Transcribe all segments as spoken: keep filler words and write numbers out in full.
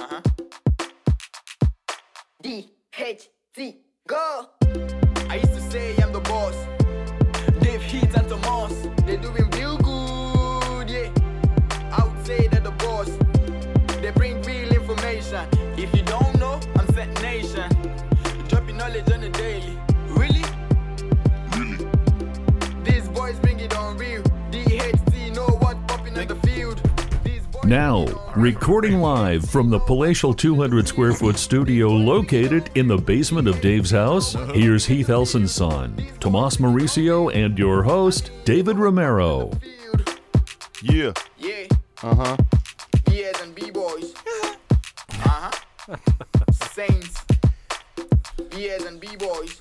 Uh-huh. D H T, go! I used to say I'm the boss. Dave Heat and Tomas, they doing real good, yeah. I would say that the boss, they bring real information. If you don't know, I'm Set Nation. Dropping knowledge on the daily. Really? Really? These boys bring it on real. D H T know what popping in the field. Now, recording live from the palatial two hundred square foot studio located in the basement of Dave's house, here's Heath Elson's son, Tomas Mauricio, and your host, David Romero. Yeah. Yeah. Uh-huh. B-As and B-Boys. Uh-huh. Saints. B-As and B-Boys.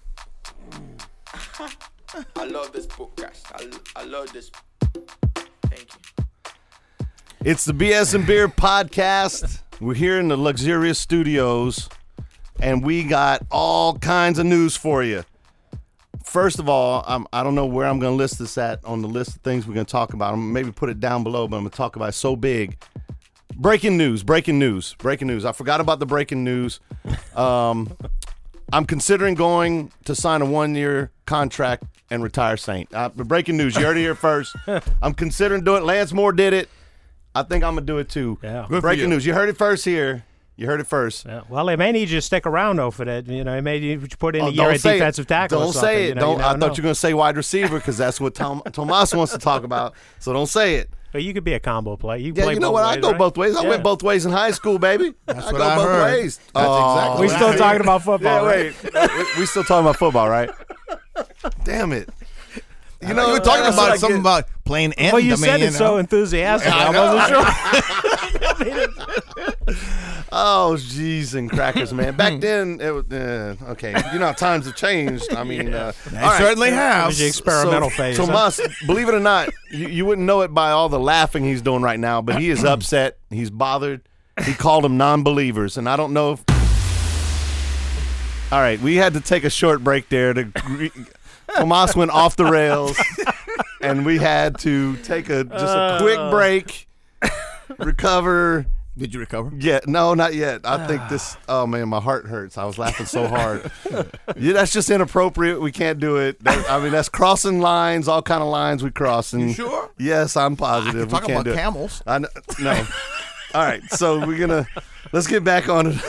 I love this podcast. I, I love this. Thank you. It's the B S and Beer podcast. We're here in the luxurious studios, and we got all kinds of news for you. First of all, I'm, I don't know where I'm going to list this at on the list of things we're going to talk about. I'm going to maybe put it down below, but I'm going to talk about it so big. Breaking news, breaking news, breaking news. I forgot about the breaking news. Um, I'm considering going to sign a one-year contract and retire Saint. Uh, breaking news, you heard it here first. I'm considering doing it. Lance Moore did it. I think I'm going to do it too. Yeah. Good for Breaking you. news. You heard it first here. You heard it first. Yeah. Well, they may need you to stick around, though, for that. You know, they may need you to put in Oh, a year don't at say defensive it. tackle. Don't or something, say it. you know, Don't. you never I thought know. you were going to say wide receiver because that's what Tom, Tomas wants to talk about. So don't say it. But you could be a combo player. You can Yeah, play you know both what? ways, I go right? both ways. I Yeah. went both ways in high school, baby. That's I what go I both heard. ways. That's Oh, exactly We what I still heard. talking about football, Yeah, right? wait. we, we still talking about football, right? Damn it. You know, you were talking that's about what I something get. about playing anthem. Well, you said you it know. so enthusiastically. I I, know. wasn't sure. Oh, jeez and crackers, man. Back then, it was, uh, okay. You know how times have changed. I mean, uh, They all right. certainly It have. was the experimental so, phase. huh? Tomas, believe it or not, you, you wouldn't know it by all the laughing he's doing right now, but he is upset. He's bothered. He called them non-believers, and I don't know if. All right, we had to take a short break there. To re- Tomas went off the rails, and we had to take a just a quick break, recover. Did you recover? Yeah, no, not yet. I think this. Oh man, my heart hurts. I was laughing so hard. Yeah, that's just inappropriate. We can't do it. That, I mean, that's crossing lines, all kind of lines we cross. And You sure? Yes, I'm I positive. can talk we can't about do camels. it. I know, no. All right, so we're gonna let's get back on it.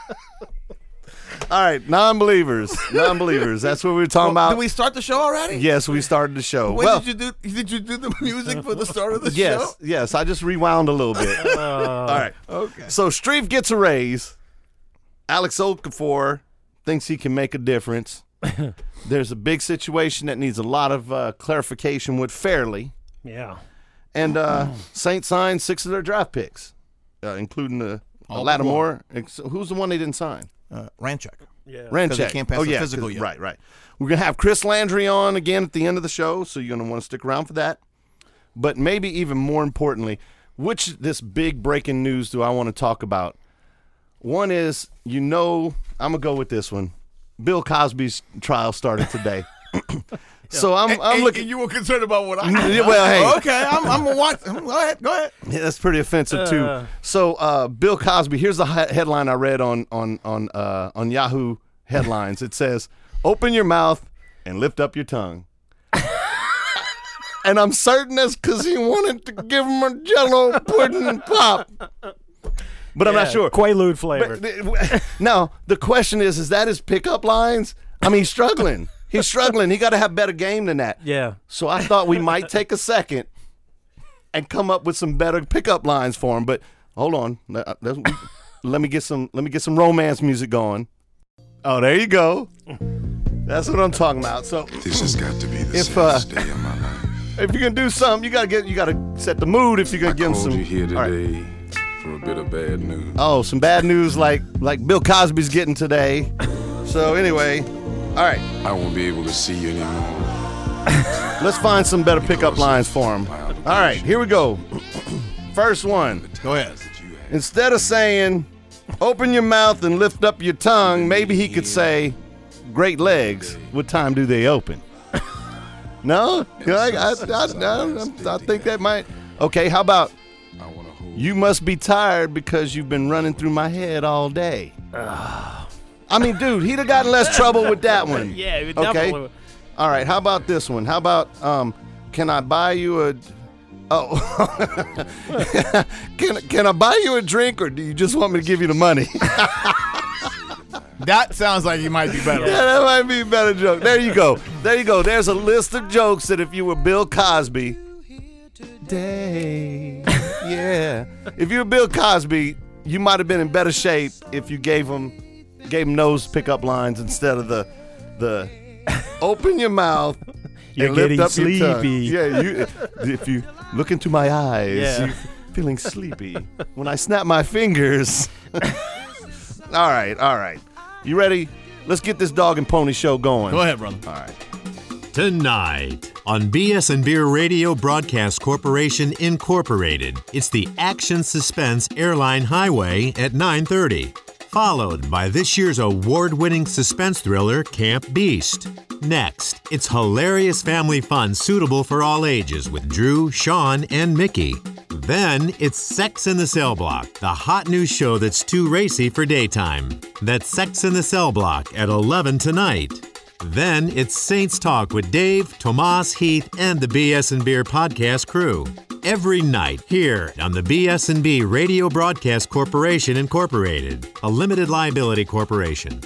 All right, non-believers, non-believers. That's what we were talking Well, about. did we start the show already? Yes, we started the show. When well, did you do? Did you do the music for the start of the yes, show? yes. I just rewound a little bit. All right. Okay. So Streif gets a raise. Alex Okafor thinks he can make a difference. There's a big situation that needs a lot of uh, clarification with Fairley. Yeah. And uh, Saint signed six of their draft picks, uh, including the uh, All Lattimore. Ex- Who's the one they didn't sign? Uh, Ranchek. Yeah. Ranchek. he can't pass oh, the yeah, physical 'cause- yet. Right, right. We're going to have Chris Landry on again at the end of the show, so you're going to want to stick around for that. But maybe even more importantly, which this big breaking news do I want to talk about? One is, you know, I'm going to go with this one. Bill Cosby's trial started today. So I'm, I'm And- looking. and you were concerned about what I. Yeah, well, hey. Okay, I'm. I'm gonna watch. Go ahead. Go ahead. Yeah, that's pretty offensive too. Uh. So, uh, Bill Cosby. Here's the he- headline I read on on on uh, on Yahoo headlines. It says, "Open your mouth and lift up your tongue." And I'm certain that's because he wanted to give him a Jello pudding pop. But I'm not Yeah, sure. Quaalude flavored. But, now the question is: Is that his pickup lines? I mean, he's struggling. He's struggling. He got to have better game than that. Yeah. So I thought we might take a second and come up with some better pickup lines for him. But hold on, let, let me get some. Let me get some romance music going. Oh, there you go. That's what I'm talking about. So This has got to be the If, uh, saddest day of my life. if you're gonna do something, you gotta get. You gotta set the mood. If you're gonna I give him called some. you here All right. today for a bit of bad news. Oh, some bad news like like Bill Cosby's getting today. So anyway, all right. I won't be able to see you anymore. Let's find some better pickup lines for him. All right, here we go. First one. Go ahead. Instead of saying, open your mouth and lift up your tongue, maybe he could say, great legs, what time do they open? No? I, I, I, I, I think that might. Okay, how about, I want to hold You must be tired because you've been running through my head all day. I mean, dude, he'd have gotten less trouble with that one. Yeah, it Okay. definitely. All right, how about this one? How about, um, can I buy you a... Oh. can, can I buy you a drink, or do you just want me to give you the money? That sounds like you might be better. Yeah, that might be a better joke. There you go. There you go. There's a list of jokes that if you were Bill Cosby, day, yeah. If you were Bill Cosby, you might have been in better shape if you gave him gave him those pickup lines instead of the the open your mouth You're and lift getting up your tongue. sleepy. Yeah, you if you look into my eyes, Yeah. you're feeling sleepy. When I snap my fingers. All right, all right. You ready? Let's get this dog and pony show going. Go ahead, brother. All right. Tonight on B S and Beer Radio Broadcast Corporation Incorporated, it's the Action Suspense Airline Highway at nine thirty, followed by this year's award-winning suspense thriller Camp Beast. Next, it's hilarious family fun suitable for all ages with Drew, Sean, and Mickey. Then it's Sex in the Cell Block, the hot new show that's too racy for daytime. That's Sex in the Cell Block at eleven tonight. Then it's Saints Talk with Dave, Tomas, Heath, and the B S and Beer podcast crew. Every night here on the B S and B Radio Broadcast Corporation Incorporated, a limited liability corporation.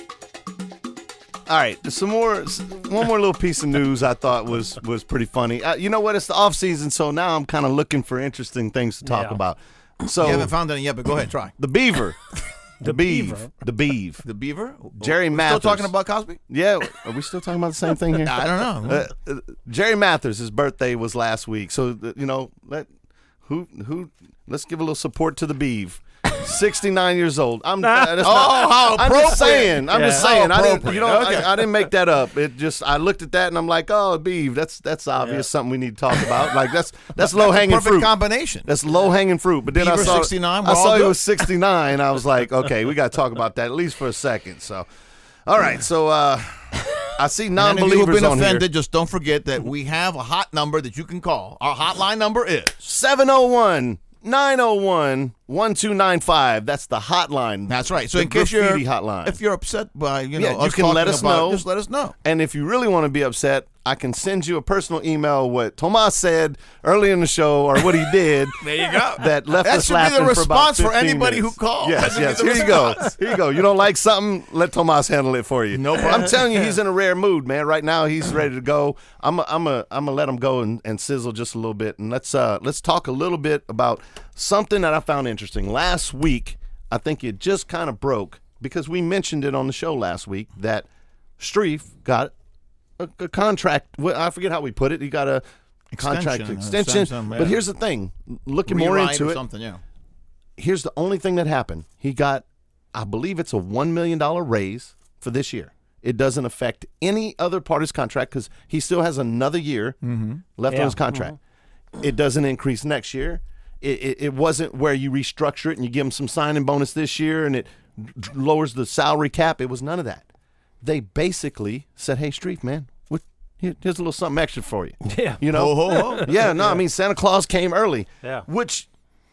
All right, some more, one more little piece of news I thought was was pretty funny. Uh, you know what? It's the off season, so now I'm kind of looking for interesting things to talk Yeah. about. So You haven't found any yet, but go ahead, try. the beaver, the, beaver, beaver? the beeve. The beaver? Jerry We're Mathers. Still talking about Cosby? Yeah, are we still talking about the same thing here? I don't know. Uh, uh, Jerry Mathers, his birthday was last week, so uh, you know, let who who let's give a little support to the beeve. sixty-nine years old. I'm. Uh, that's Oh, not, how I'm just appropriate. saying. I'm Yeah. just saying. How I didn't. appropriate. You know, Okay. I, I didn't make that up. It just. I looked at that and I'm like, oh, beeve. That's that's obvious. Something we need to talk about. Like that's that's low hanging Perfect fruit. combination. That's low hanging fruit. But then I Beaver saw sixty-nine, I we're saw all he good. was sixty-nine. I was like, okay, we got to talk about that at least for a second. So, all right. So uh, I see And if you've non-believers been on offended, here. just don't forget that we have a hot number that you can call. Our hotline number is seven oh one, nine oh one, one two nine five. That's the hotline. That's right. So the in case you're graffiti hotline. if you're upset by you know Yeah, you us can let talking us about it, know. just let us know. And if you really want to be upset, I can send you a personal email what Tomas said early in the show or what he did. There you go. That left That us should be laughing the for about response for fifteen anybody minutes. who calls. Yes, That should be yes. the Here you go. response. Here you go. You don't like something? Let Tomas handle it for you. No problem. I'm telling you, he's in a rare mood, man. Right now, he's ready to go. I'm a, I'm a, I'm gonna let him go and, and sizzle just a little bit, and let's uh let's talk a little bit about something that I found interesting last week. I think it just kind of broke because we mentioned it on the show last week that Streif got a, a contract. well, I forget how we put it. He got a contract Extension, uh, extension. some- yeah. But here's the thing: looking more Rewrite into or it, something, yeah. here's the only thing that happened. He got, I believe it's a one million dollars raise for this year. It doesn't affect any other part of his contract because he still has another year left Yeah. on his contract. It doesn't increase next year. It, it, it wasn't where you restructure it and you give him some signing bonus this year and it d- lowers the salary cap. It was none of that. They basically said, hey, Streif, man, what, here, here's a little something extra for you. Yeah. You know? Ho, ho, ho. Yeah, no, I mean, Santa Claus came early, Yeah. which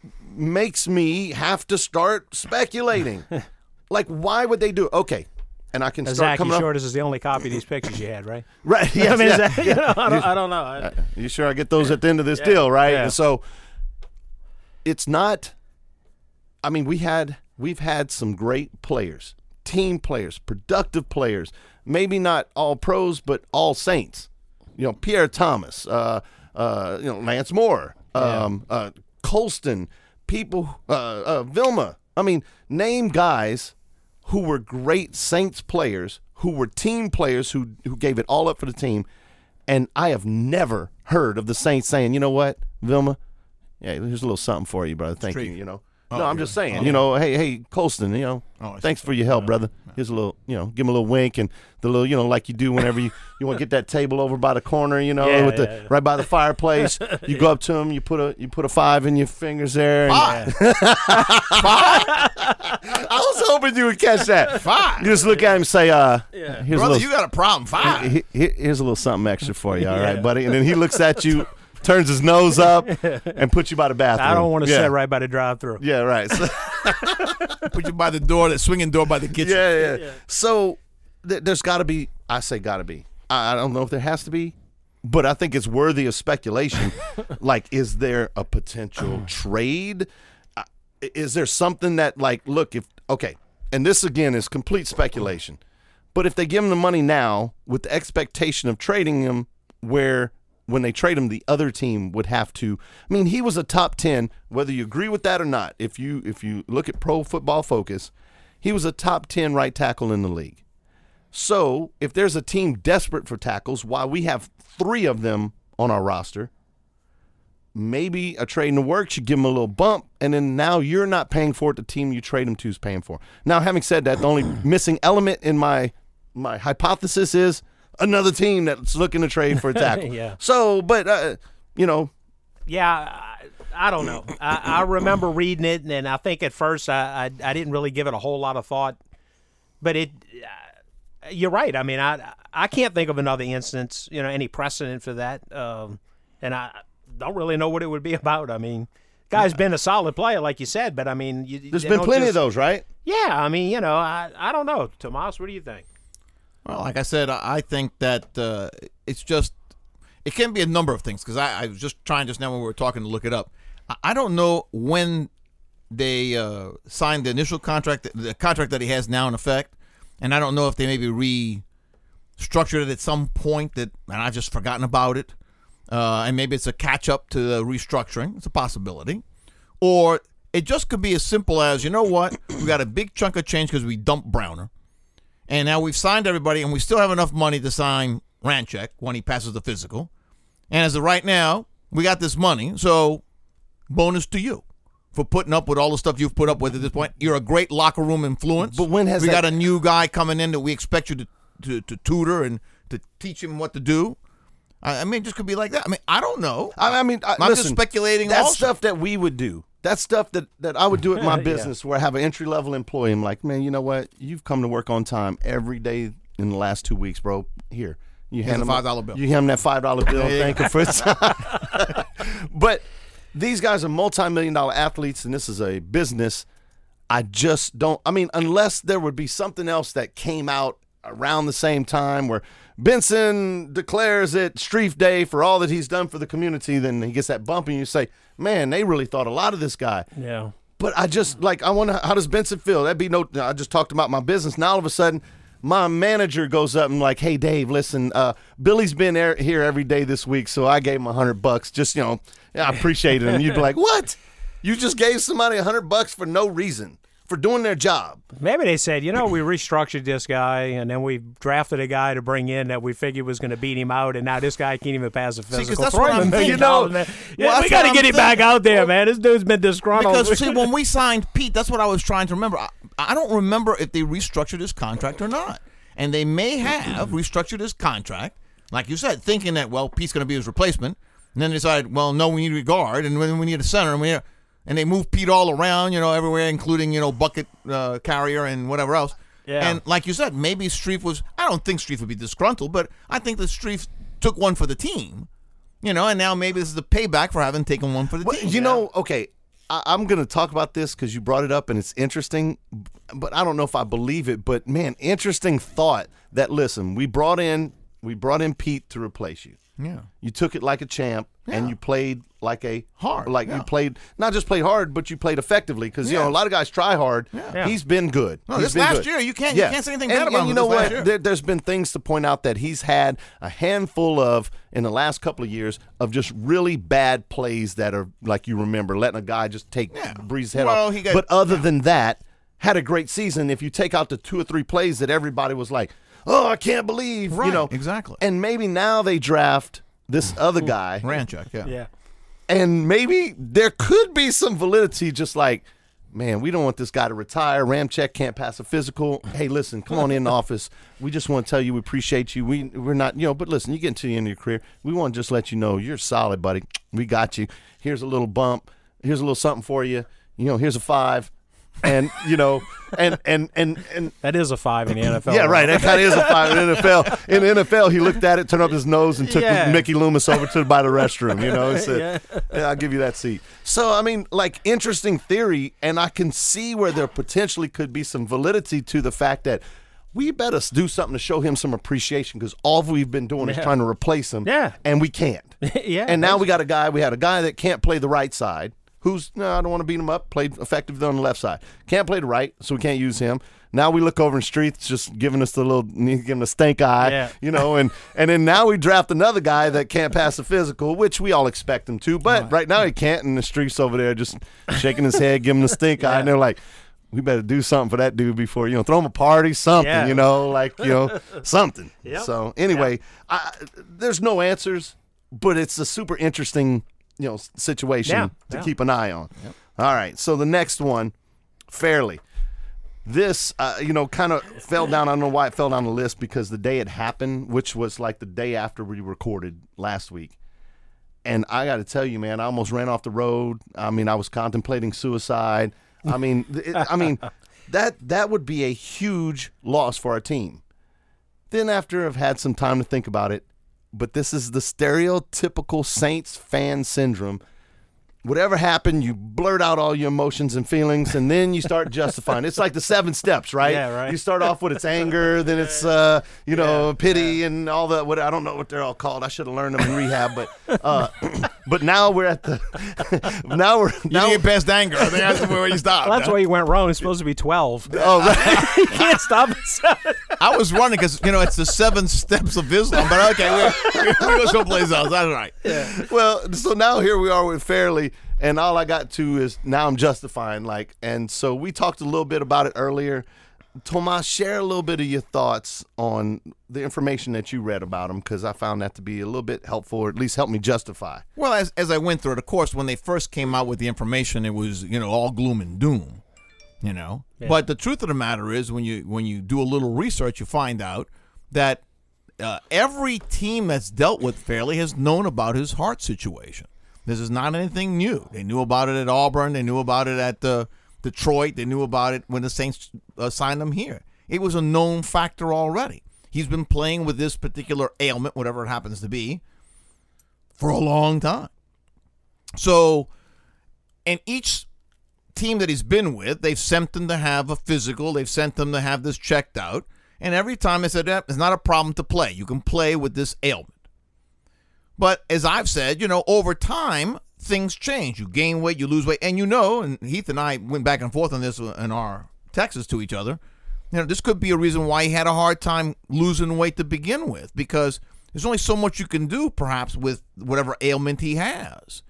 makes me have to start speculating. Like, why would they do it? Okay, and I can Uh, start Zach, you coming sure up. this is the only copy of these pictures you had, right? Right, yes, I mean, yeah, is that, you yeah. know, I don't, I don't know. I- You sure I get those at the end of this deal, right? yeah. And so it's not. I mean, we had we've had some great players, team players, productive players. Maybe not all pros, but all Saints. You know, Pierre Thomas, uh, uh, you know, Lance Moore, um, uh, Colston, people, uh, uh, Vilma. I mean, name guys who were great Saints players, who were team players, who who gave it all up for the team. And I have never heard of the Saints saying, you know what, Vilma, yeah, here's a little something for you, brother. Thank you. Streif. You know, Oh, no, I'm okay. just saying, Oh. you know, hey, hey, Colston, you know, Oh, I see. thanks for your help, brother. Here's a little, you know, give him a little wink and the little, you know, like you do whenever you, you want to get that table over by the corner, you know, Yeah, with the yeah, yeah. right by the fireplace. You go up to him, you put a you put a five in your fingers there. And Five. I was hoping you would catch that. Five. You just look at him and say, uh, here's a Brother, little, you got a problem. Five. he- he- here's a little something extra for you, all right, Yeah. buddy? And then he looks at you turns his nose up, and puts you by the bathroom. I don't want to yeah. sit right by the drive-through. Yeah, right. So, Put you by the door, the swinging door by the kitchen. yeah, yeah, yeah. So th- there's got to be. I say got to be. I, I don't know if there has to be, but I think it's worthy of speculation. Like, is there a potential trade? Uh, Is there something that, like, look, if okay, and this again is complete speculation, but if they give him the money now with the expectation of trading him, where when they trade him, the other team would have to. I mean, he was a top ten, whether you agree with that or not. If you if you look at Pro Football Focus, he was a top ten right tackle in the league. So if there's a team desperate for tackles, while we have three of them on our roster, maybe a trade in the works, you give him a little bump, and then now you're not paying for it. The team you trade him to is paying for. Now, having said that, the only missing element in my my hypothesis is another team that's looking to trade for a tackle. Yeah. So, but, uh, you know. Yeah, I, I don't know. I, I remember reading it, and I think at first I, I I didn't really give it a whole lot of thought. But it, uh, you're right. I mean, I I can't think of another instance, you know, any precedent for that. Um, and I don't really know what it would be about. I mean, guy's been a solid player, like you said, but I mean, you, There's you been don't plenty just- of those, right? Yeah, I mean, you know, I I don't know, Tomas. What do you think? Well, like I said, I I think that uh, it's just it can be a number of things because I, I was just trying just now when we were talking to look it up. I, I don't know when they uh, signed the initial contract, the contract that he has now in effect, and I don't know if they maybe restructured it at some point that and I've just forgotten about it, uh, and maybe it's a catch up to the restructuring. It's a possibility, or it just could be as simple as, you know what, we got a big chunk of change because we dumped Browner. And now we've signed everybody, and we still have enough money to sign Ranchek when he passes the physical. And as of right now, we got this money, so bonus to you for putting up with all the stuff you've put up with at this point. You're a great locker room influence. But when has we that- got a new guy coming in that we expect you to, to, to tutor and to teach him what to do? I, I mean, it just could be like that. I mean, I don't know. I, I mean, I, I'm listen, just speculating. That's also. stuff that we would do. That's stuff that, that I would do at my Yeah. business where I have an entry-level employee. I'm like, man, you know what? You've come to work on time every day in the last two weeks, bro. Here. You hand a him five dollar bill. You hand him that five dollar bill. Yeah. Thank him for his time. But these guys are multi-million dollar athletes, and this is a business. I just don't – I mean, unless there would be something else that came out around the same time where Benson declares it Streif Day for all that he's done for the community, then he gets that bump, and you say, man, they really thought a lot of this guy. Yeah. But I just, like, I wonder, how does Benson feel? That'd be no, I just talked about my business. Now all of a sudden, my manager goes up and like, hey, Dave, listen, uh, Billy's been there, here every day this week, so I gave him a hundred bucks. Just, you know, I appreciate it. And you'd be like, what? You just gave somebody a hundred bucks for no reason, for doing their job. Maybe they said, you know, we restructured this guy, and then we drafted a guy to bring in that we figured was going to beat him out, and now this guy can't even pass a 'cause physical. that's Throw what him a I'm million thinking. dollars, man. Yeah, Well, we that's got to what get I'm him back thinking. out there, man. This dude's been disgruntled. Because, see, when we signed Pete, that's what I was trying to remember. I, I don't remember if they restructured his contract or not. And they may have restructured his contract, like you said, thinking that, well, Pete's going to be his replacement. And then they decided, well, no, we need a guard, and then we need a center. And, we need, and they moved Pete all around, you know, everywhere, including, you know, bucket uh, carrier and whatever else. Yeah. And like you said, maybe Streif was, I don't think Streif would be disgruntled, but I think that Streif took one for the team, you know, and now maybe this is the payback for having taken one for the Well, team. you know, okay, I, I'm going to talk about this because you brought it up and it's interesting, but I don't know if I believe it. But man, interesting thought that listen, we brought in we brought in Pete to replace you. Yeah. You took it like a champ and Yeah. you played like a Hard, like yeah. you played not just played hard, but you played effectively because you know Yeah. a lot of guys try hard. Yeah. He's been good. No, He's this been last good. year, you can't- you can't say anything and, bad and about him you this know last what? year. There, there's been things to point out that he's had a handful of in the last couple of years of just really bad plays that are like you remember letting a guy just take Yeah. breeze his head Well, off. he got- but other than that, had a great season. If you take out the two or three plays that everybody was like, "Oh, I can't believe," you Right, know, exactly. And maybe now they draft this other guy, Ranchek, yeah. Yeah. and maybe there could be some validity. Just like, man, we don't want this guy to retire. Ramchek can't pass a physical. Hey, listen, come on in the office. We just want to tell you we appreciate you. We we're not, you know, but listen, you get to the end of your career. We want to just let you know you're solid, buddy. We got you. Here's a little bump. Here's a little something for you. You know, here's a five. And, you know, and and and and That is a five in the N F L. yeah, right. That kind of is a five in the N F L. In the N F L, he looked at it, turned up his nose, and took Yeah. Mickey Loomis over to by the restroom. You know, he said, Yeah. yeah, "I'll give you that seat." So, I mean, like, interesting theory, and I can see where there potentially could be some validity to the fact that we better do something to show him some appreciation, because all we've been doing is Yeah. trying to replace him, Yeah. and we can't. Yeah, And now that's- we got a guy. We had a guy that can't play the right side. Who's no, I don't want to beat him up. Played effectively on the left side. Can't play the right, so we can't use him. Now we look over and Street's just giving us the little, giving him a stink eye, Yeah. you know. And and then now we draft another guy that can't pass the physical, which we all expect him to, but right now he can't. And the Street's over there just shaking his head, giving him the stink eye, and they're like, we better do something for that dude before, you know, throw him a party, something, Yeah. you know, like, you know, something. Yep. So anyway, I, there's no answers, but it's a super interesting, you know, s- situation Yeah, to yeah. keep an eye on. All right, so the next one, Fairley. This, uh, you know, kind of fell down. I don't know why it fell down the list, because the day it happened, which was like the day after we recorded last week. And I got to tell you, man, I almost ran off the road. I mean, I was contemplating suicide. I mean, it, I mean, that that would be a huge loss for our team. Then after I've had some time to think about it, but this is the stereotypical Saints fan syndrome. Whatever happened, you blurt out all your emotions and feelings, and then you start justifying. It's like the seven steps, right? Yeah, right. You start off with it's anger, then it's uh, you know, pity, and all the what I don't know what they're all called. I should have learned them in rehab, but uh, but now we're at the now we're You now didn't get past anger. I think that's where you stopped. Well, that's huh? where you went wrong. It's supposed to be twelve. oh right. You can't stop at seven. I was running because, you know, it's the seven steps of Islam. But okay, we're, we're going to someplace else. That's right. Well, so now here we are with Fairley, and all I got to is now I'm justifying, like, and so we talked a little bit about it earlier. Tomas, share a little bit of your thoughts on the information that you read about him, because I found that to be a little bit helpful, or at least help me justify. Well, as as I went through it, of course, when they first came out with the information, it was, you know, all gloom and doom, you know. But the truth of the matter is, when you when you do a little research, you find out that uh, every team that's dealt with Fairley has known about his heart situation. This is not anything new. They knew about it at Auburn. They knew about it at uh, Detroit. They knew about it when the Saints uh, signed him here. It was a known factor already. He's been playing with this particular ailment, whatever it happens to be, for a long time. So, and each team that he's been with, they've sent him to have a physical. They've sent him to have this checked out. And every time they said, eh, it's not a problem to play. You can play with this ailment. But as I've said, you know, over time, things change. You gain weight, you lose weight. And you know, and Heath and I went back and forth on this in our texts to each other, you know, this could be a reason why he had a hard time losing weight to begin with, because there's only so much you can do, perhaps, with whatever ailment he has.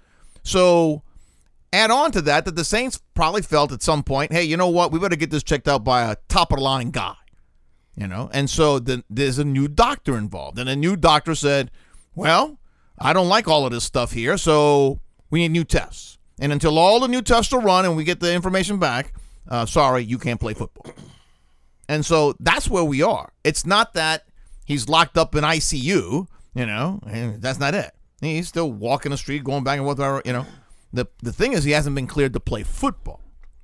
So add on to that, that the Saints probably felt at some point, hey, you know what, we better get this checked out by a top-of-the-line guy, you know. And so the, there's a new doctor involved. And a new doctor said, well, I don't like all of this stuff here, so we need new tests. And until all the new tests are run and we get the information back, uh, sorry, you can't play football. And so that's where we are. It's not that he's locked up in I C U, you know, and that's not it. He's still walking the street, going back and forth, you know. The, the thing is, he hasn't been cleared to play football.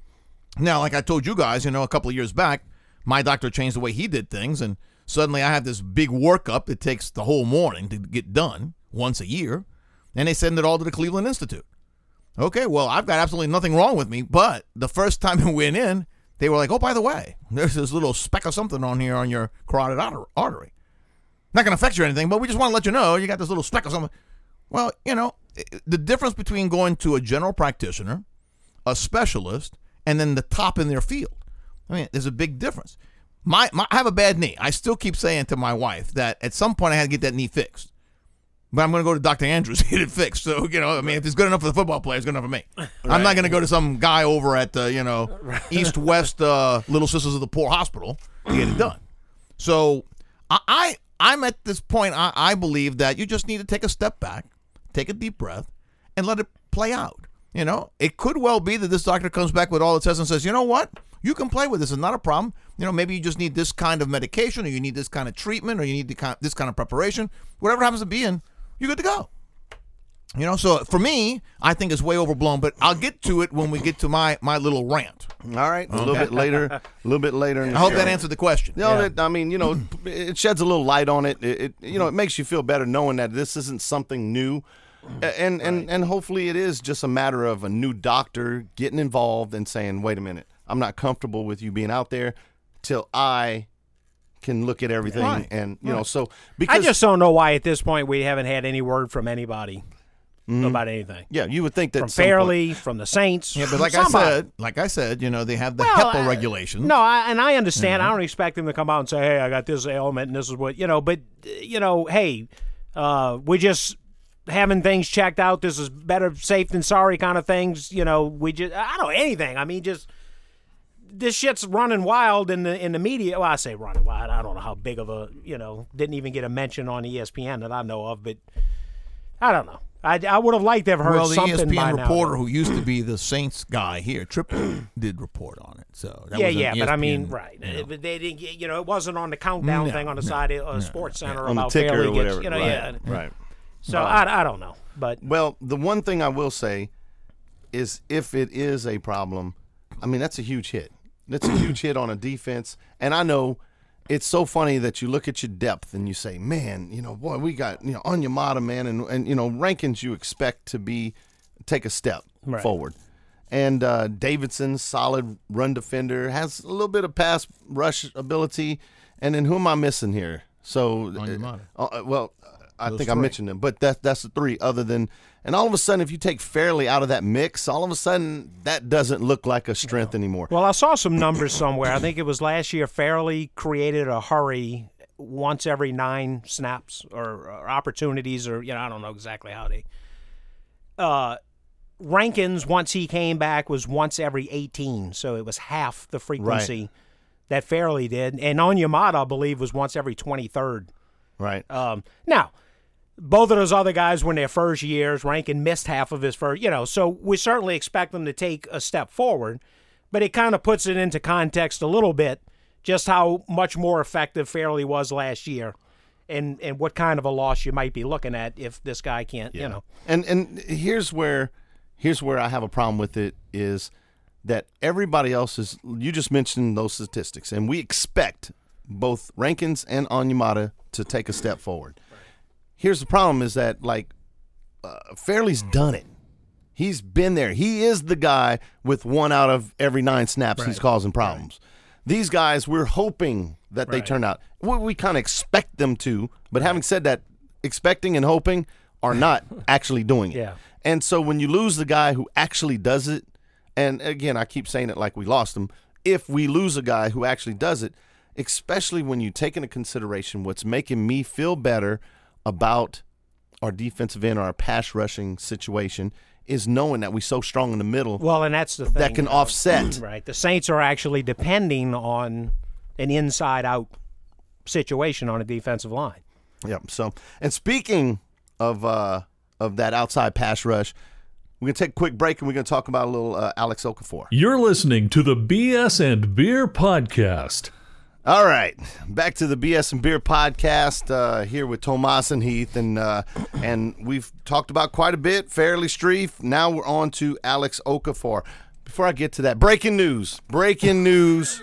Now, like I told you guys, you know, a couple of years back, my doctor changed the way he did things, and suddenly I have this big workup that takes the whole morning to get done once a year, and they send it all to the Cleveland Institute. Okay, well, I've got absolutely nothing wrong with me, but the first time we went in, they were like, oh, by the way, there's this little speck of something on here on your carotid artery. Not going to affect you or anything, but we just want to let you know you got this little speck of something. Well, you know, the difference between going to a general practitioner, a specialist, and then the top in their field, I mean, there's a big difference. My, my I have a bad knee. I still keep saying to my wife that at some point I had to get that knee fixed. But I'm going to go to Doctor Andrews to get it fixed. So, you know, I mean, if it's good enough for the football player, it's good enough for me. Right. I'm not going to go to some guy over at, uh, you know, East West uh, Little Sisters of the Poor Hospital to get it done. So I, I, I'm at this point, I, I believe that you just need to take a step back, take a deep breath, and let it play out. You know, it could well be that this doctor comes back with all the tests and says, you know what? You can play with this. It's not a problem. You know, maybe you just need this kind of medication, or you need this kind of treatment, or you need the kind, this kind of preparation. Whatever it happens to be in, you're good to go. You know, so for me, I think it's way overblown, but I'll get to it when we get to my, my little rant. All right, a little bit later, a little bit later. In the I hope show. that answered the question. You know, that, I mean, you know, it sheds a little light on it. It, it. You know, it makes you feel better knowing that this isn't something new, and and and hopefully it is just a matter of a new doctor getting involved and saying, "Wait a minute, I'm not comfortable with you being out there till I can look at everything." Right. And you know, so I because just don't know why at this point we haven't had any word from anybody about anything. yeah, you would think that From some point- Fairley, from the Saints. Yeah, but like somebody. I said, like I said, you know, they have the Well, HEPA I- regulations. No, I, and I understand. I don't expect them to come out and say, "Hey, I got this ailment, and this is what," you know. But uh, you know, hey, uh, we're just having things checked out. This is better safe than sorry kind of things. You know, we just I don't know anything. I mean, just this shit's running wild in the in the media. Well, I say running wild. I don't know how big of a you know didn't even get a mention on E S P N that I know of, but I don't know. I, I would have liked to have heard well, the something E S P by N now. reporter who used to be the Saints guy here, Triple, did report on it. So that yeah, was an yeah, E S P N, but I mean, right? you know. Uh, They didn't, get, you know, it wasn't on the countdown No, thing on the no, side of uh, no, Sports Center on the about ticker Fairley or gets, whatever. you know, right, yeah. right. So I, I don't know, but Well, the one thing I will say is if it is a problem, I mean, that's a huge hit. That's a huge hit on a defense. And I know it's so funny that you look at your depth and you say, man, you know, boy, we got, you know, Onyemata, man, and, and you know, Rankins you expect to be take a step Right. forward. And uh, Davidson, solid run defender, has a little bit of pass rush ability. And then who am I missing here? So, Onyemata. uh, uh, well, I Those think I three. mentioned them, but that, that's the three other than – and all of a sudden, if you take Fairley out of that mix, all of a sudden that doesn't look like a strength anymore. well, I saw some numbers somewhere. I think it was last year. Fairley created a hurry once every nine snaps or, or opportunities, or you know, I don't know exactly how they. Uh, Rankins, once he came back, was once every eighteen, so it was half the frequency that Fairley did. And Onyemata, I believe, was once every twenty-third. Right. Um, now, both of those other guys were in their first years. Rankin missed half of his first, you know, so we certainly expect them to take a step forward, but it kind of puts it into context a little bit just how much more effective Fairley was last year and, and what kind of a loss you might be looking at if this guy can't, you know. And and here's where here's where I have a problem with it is that everybody else is – you just mentioned those statistics, and we expect both Rankins and Onyemata to take a step forward. Here's the problem is that, like, uh, Fairley's done it. He's been there. He is the guy with one out of every nine snaps he's causing problems. These guys, we're hoping that they Right. turn out. We, we kind of expect them to, but having said that, expecting and hoping are not actually doing it. Yeah. And so when you lose the guy who actually does it, and again, I keep saying it like we lost him, if we lose a guy who actually does it, especially when you take into consideration what's making me feel better about our defensive end or our pass rushing situation is knowing that we're so strong in the middle Well, and that's the thing. that can offset. Right. The Saints are actually depending on an inside-out situation on a defensive line. Yep. So, and speaking of uh, of that outside pass rush, we're gonna take a quick break and we're gonna talk about a little uh, Alex Okafor. You're listening to the B S and Beer Podcast. All right, back to the B S and Beer Podcast uh, here with Tomas and Heath, and uh, and we've talked about quite a bit. Fairley Streif. Now we're on to Alex Okafor. Before I get to that, breaking news! Breaking news!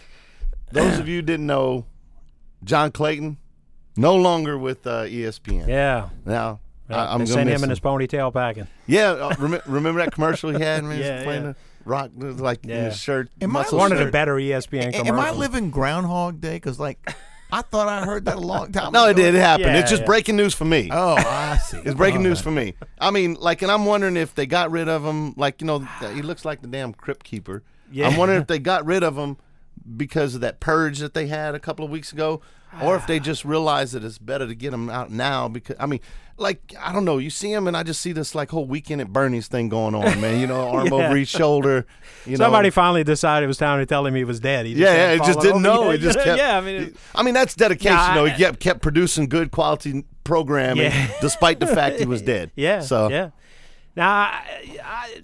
Those of you who didn't know, John Clayton no longer with uh, E S P N. Yeah. Now Yeah, I, I'm they gonna send miss him in his ponytail packing. Yeah, uh, rem- remember that commercial he had? Man, Yeah, playing yeah. the rock, like in Yeah. his shirt. Am I muscle One of the shirt. better E S P N A- commercials. Am I living Groundhog Day? Because, like, I thought I heard that a long time No, ago. it did. It happened. Yeah, it's just yeah. breaking news for me. Oh, I see. It's breaking All news right. for me. I mean, like, and I'm wondering if they got rid of him. Like, you know, he looks like the damn crypt keeper. Yeah. I'm wondering if they got rid of him because of that purge that they had a couple of weeks ago, or if they just realized that it's better to get him out now. Because I mean, like, I don't know. You see him, and I just see this like whole Weekend at Bernie's thing going on, man. You know, arm Yeah. over each shoulder. You Somebody know. finally decided it was time to tell him he was dead. He just Yeah, kept yeah, it just falling didn't over. know. It just kept. yeah, I mean, it- I mean that's dedication. Yeah, I- though. He kept kept producing good quality programming, Yeah. despite the fact he was dead. yeah, So yeah. Now, I, I,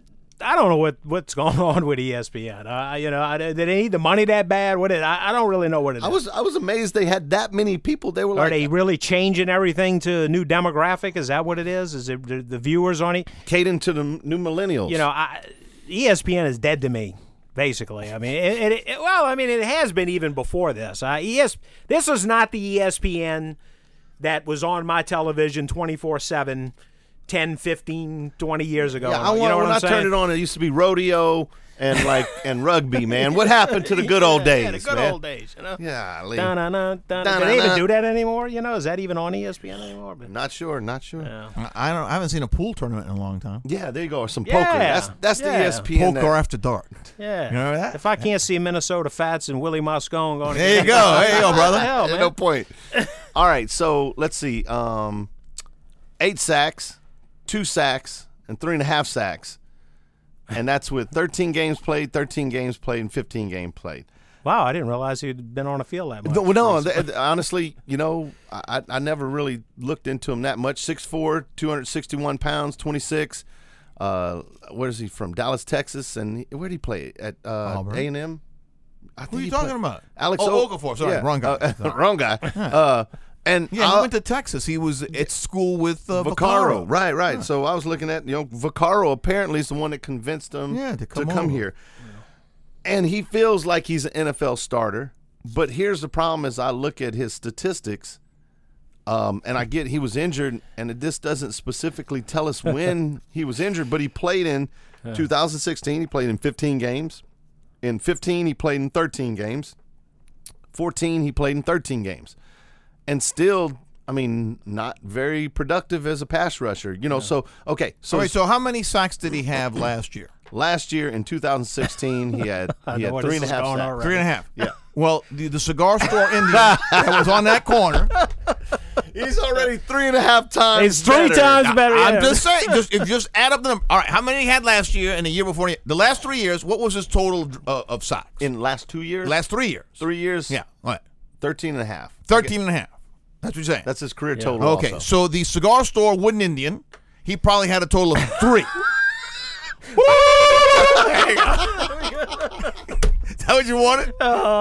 I don't know what, what's going on with E S P N. Uh, you know, I, did they need the money that bad? What it? I, I don't really know what it I is. was I was amazed they had that many people. They were Are like, they really changing everything to a new demographic? Is that what it is? Is it the, the viewers on it? catering to the new millennials. You know, I, E S P N is dead to me. Basically, I mean, it, it, it, well, I mean, it has been even before this. Uh, E S, this is not the E S P N that was on my television twenty-four seven, ten, fifteen, twenty years ago. Yeah, I you want, know what when I'm I saying? turned it on, it used to be rodeo and like and rugby. Man, what happened to the good old days? Yeah, the good man? old days. You know. Yeah, Lee. Dun, dun, dun, dun. Dun, Do they dun, even dun. do that anymore? You know, is that even on E S P N anymore? But, Not sure, not sure. yeah. I don't. I haven't seen a pool tournament in a long time. Yeah, there you go. Or some Yeah, poker. That's that's yeah. the E S P N. Poker that- after dark. Yeah. You remember that? If I can't see Minnesota Fats and Willie Moscone going, There you go. There you go, brother. Hell, Ain't man. no point. All right, so let's see. Um, eight sacks, two sacks, and three and a half sacks, and that's with thirteen games played, thirteen games played, and fifteen games played. Wow, I didn't realize he'd been on a field that much. No, no th- th- honestly, you know, I, I never really looked into him that much. six foot four, two hundred sixty-one pounds, twenty-six. Uh, where is he from? Dallas, Texas, and he, where did he play at uh, Auburn. A and M? I Who are you he talking played- about? Alex Oh, O- Okafor. Sorry, wrong guy. Uh, wrong guy. Uh, and Yeah, he I- went to Texas. He was at school with uh, Vaccaro. Vaccaro. Right, right. So I was looking at, you know, Vaccaro apparently is the one that convinced him Yeah, to come over. here. And he feels like he's an N F L starter. But here's the problem as I look at his statistics, um, and I get he was injured, and this doesn't specifically tell us when he was injured, but he played in two thousand sixteen. He played in fifteen games. In fifteen, he played in thirteen games. fourteen, he played in thirteen games. And still, I mean, not very productive as a pass rusher. You know, so, okay. So All right, so how many sacks did he have last year? last year in two thousand sixteen, he had, I he know had where three this and a is half going sacks. already. Three and a half. Yeah. Well, the, the cigar store Indian that was on that corner. He's already three and a half times It's three better. times better. I'm yeah. just saying, just if you just add up the number. All right, how many he had last year and the year before? The last three years, what was his total uh, of sacks? In last two years? last three years. three years? Yeah, all right. thirteen and a half. thirteen and a half. That's what you're saying. That's his career total okay, also. so the cigar store Wooden Indian, he probably had a total of three. There you go. Is that what you wanted?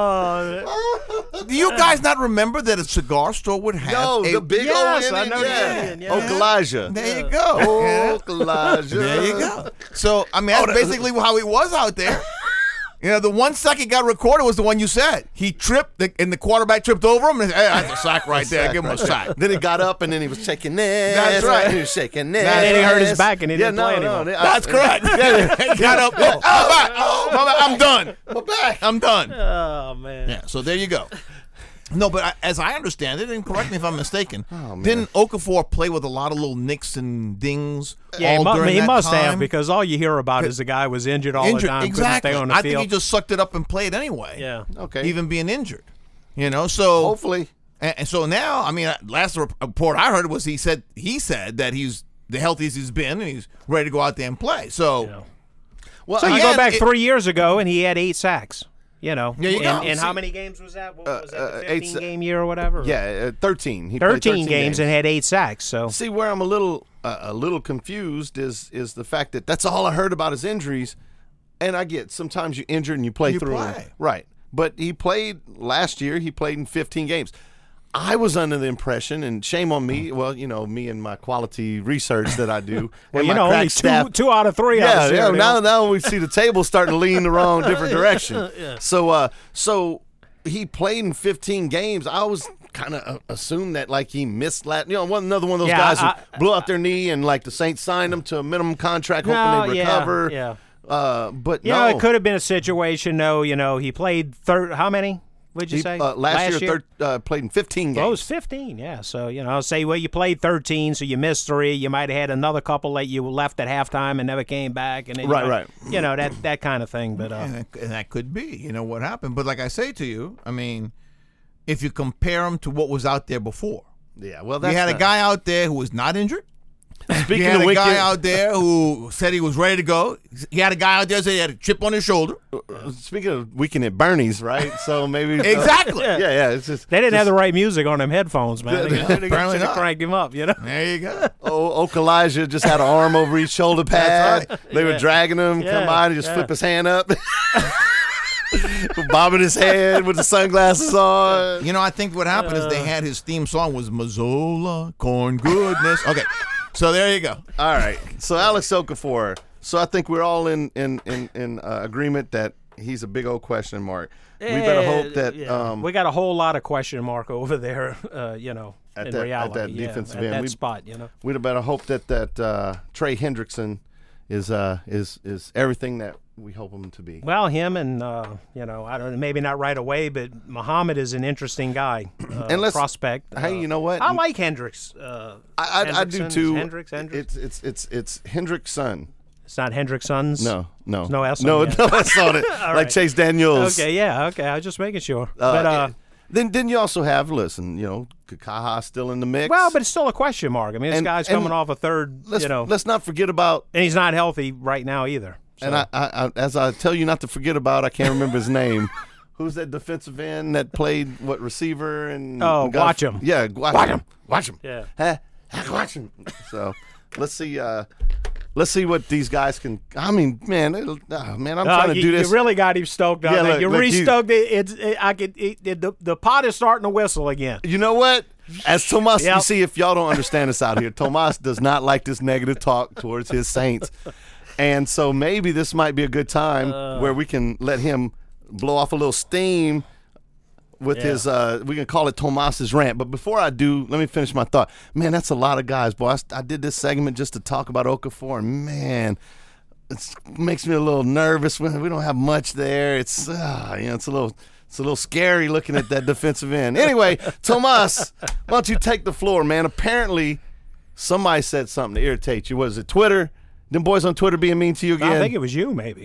Oh, Do you guys not remember that a cigar store would have No, a the big Yes, old I Indian. know the yeah. Indian, yeah. Okalaja. There you go. Yeah. Okalaja. There you go. So, I mean, that's that- basically how he was out there. You know, the one sack he got recorded was the one you said. He tripped, the, and the quarterback tripped over him. And, hey, that's a sack right there. Give him a sack. Then he got up and then he was shaking this. That's right. He was shaking this. then he hurt his back and he yeah, didn't no, play no, anymore. no, That's correct. He got up. Oh, oh, my, oh, my bad. I'm done. My back. I'm done. oh man. Yeah, so there you go. No, but I, as I understand it, and correct me if I'm mistaken, Oh, man. didn't Okafor play with a lot of little nicks and dings Yeah, all he, mu- during he that must time? have because all you hear about is the guy was injured all Injured, the time, exactly. couldn't stay on the I field. think he just sucked it up and played anyway. yeah. Okay. Even being injured, you know. So Hopefully. and, and so now, I mean, uh, last rep- report I heard was he said he said that he's the healthiest he's been and he's ready to go out there and play. So Yeah. Well, So you Again, go back it- three years ago, and he had eight sacks. You know, There you and, go. and how See- many games was that? What, Uh, was that uh, the eight fifteen sa- game year or whatever? yeah, uh, thirteen. He played thirteen, games, games and had eight sacks. So See where I'm a little uh, a little confused is is the fact that that's all I heard about his injuries, and I get sometimes you injured and you play You through play. it. Right, but he played last year. He played in fifteen games. I was under the impression, and shame on me. Well, you know me and my quality research that I do. well, and you my know, crack only two, staff. two out of three. Yeah, out of yeah. zero, Now, you know. now we see the table starting to lean the wrong different direction. So, uh, so he played in fifteen games. I was kind of uh, assumed that like he missed that. You know, one another one of those Yeah, guys who I- blew out their knee and like the Saints signed him to a minimum contract, hoping No, they yeah, recover. yeah. Uh, but You no, know, it could have been a situation. No, you know, he played third. How many? Would you He, say uh, last, year, Thir- uh, played in fifteen games. Well, it was fifteen, yeah. So, you know, say, well, you played thirteen, so you missed three. You might have had another couple that you left at halftime and never came back. and then, you Right, know, right. You know, that that kind of thing. But, uh, and, that, and that could be, you know, what happened. But like I say to you, I mean, if you compare him to what was out there before, yeah, well, we that's had a not- guy out there who was not injured. Speaking He had of a wicked, guy out there who said he was ready to go. He had a guy out there say he had a chip on his shoulder. speaking of weekend at Bernie's, right? So maybe Exactly. yeah, yeah. It's just They didn't just, have the right music on them headphones, man. They, they, they Apparently should have not. cranked him up, you know. There you go. Oh, Oak Elijah just had an arm over each shoulder pad. That's They were Yeah. dragging him, Yeah, come by and just yeah. flip his hand up. Bobbing his head with the sunglasses on. You know, I think what happened is they had his theme song was Mazzola, corn goodness. Okay, so there you go. All right. So Alex Okafor. So I think we're all in in in, in uh, agreement that he's a big old question mark. We better hope that Yeah. um, we got a whole lot of question mark over there, uh, you know, At in that- at reality. that yeah, defensive at end. that We- spot, you know. we'd better hope that that uh, Trey Hendrickson is uh is is everything that we hope him to be. Well, him and uh, you know, I don't know, maybe not right away, but Muhammad is an interesting guy, uh, And let's- prospect. hey, uh, you know what? I like Hendricks. Uh, I, I, I do Hendrickson, too. Hendricks, Hendricks. It's it's it's it's Hendrick's son. It's not Hendrickson's. No, no, no S on no, it. no S on it. like right. Chase Daniels. Okay, yeah, okay. I was just making sure. Uh, but uh, then then you also have listen, you know, Kakaha still in the mix. well, but it's still a question mark. I mean, this And- guy's and coming off a third, let's you know, let's not forget about. and he's not healthy right now either. So. And I, I, I, as I tell you not to forget about, I can't remember his name. Who's that defensive end that played what receiver and Oh, got- watch him. Yeah, watch, him. Watch him. Yeah. Huh? Watch him. So let's see. Uh, let's see what these guys can. I mean, man, it'll, oh, man, I'm Uh, trying to you, do this. You really got him stoked on Yeah, that. look, you look, you- re-stoked it. It's it, I could it, it, the the pot is starting to whistle again. You know what? As Tomas, you Yep. see, if y'all don't understand this out here, Tomas does not like this negative talk towards his Saints. And so maybe this might be a good time Uh. where we can let him blow off a little steam with Yeah. his, uh, we can call it Tomas's rant. But before I do, let me finish my thought. Man, that's a lot of guys, boy. I, I did this segment just to talk about Okafor, and man, it makes me a little nervous when we don't have much there. It's, uh, you know, it's a little... It's a little scary looking at that defensive end. Anyway, Tomas, why don't you take the floor, man? Apparently, somebody said something to irritate you. Was it Twitter? Them boys on Twitter being mean to you again? I think it was you, maybe.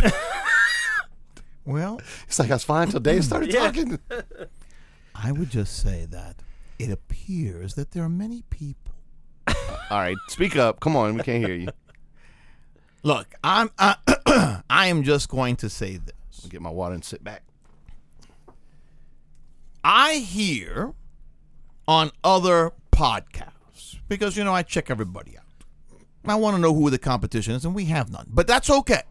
Well, It's like I was fine until Dave started Yeah. talking. I would just say that it appears that there are many people. All right, speak up. Come on, we can't hear you. Look, I'm I, I am just going to say this. I'll get my water and sit back. I hear on other podcasts because, you know, I check everybody out. I want to know who the competition is, and we have none. But that's okay.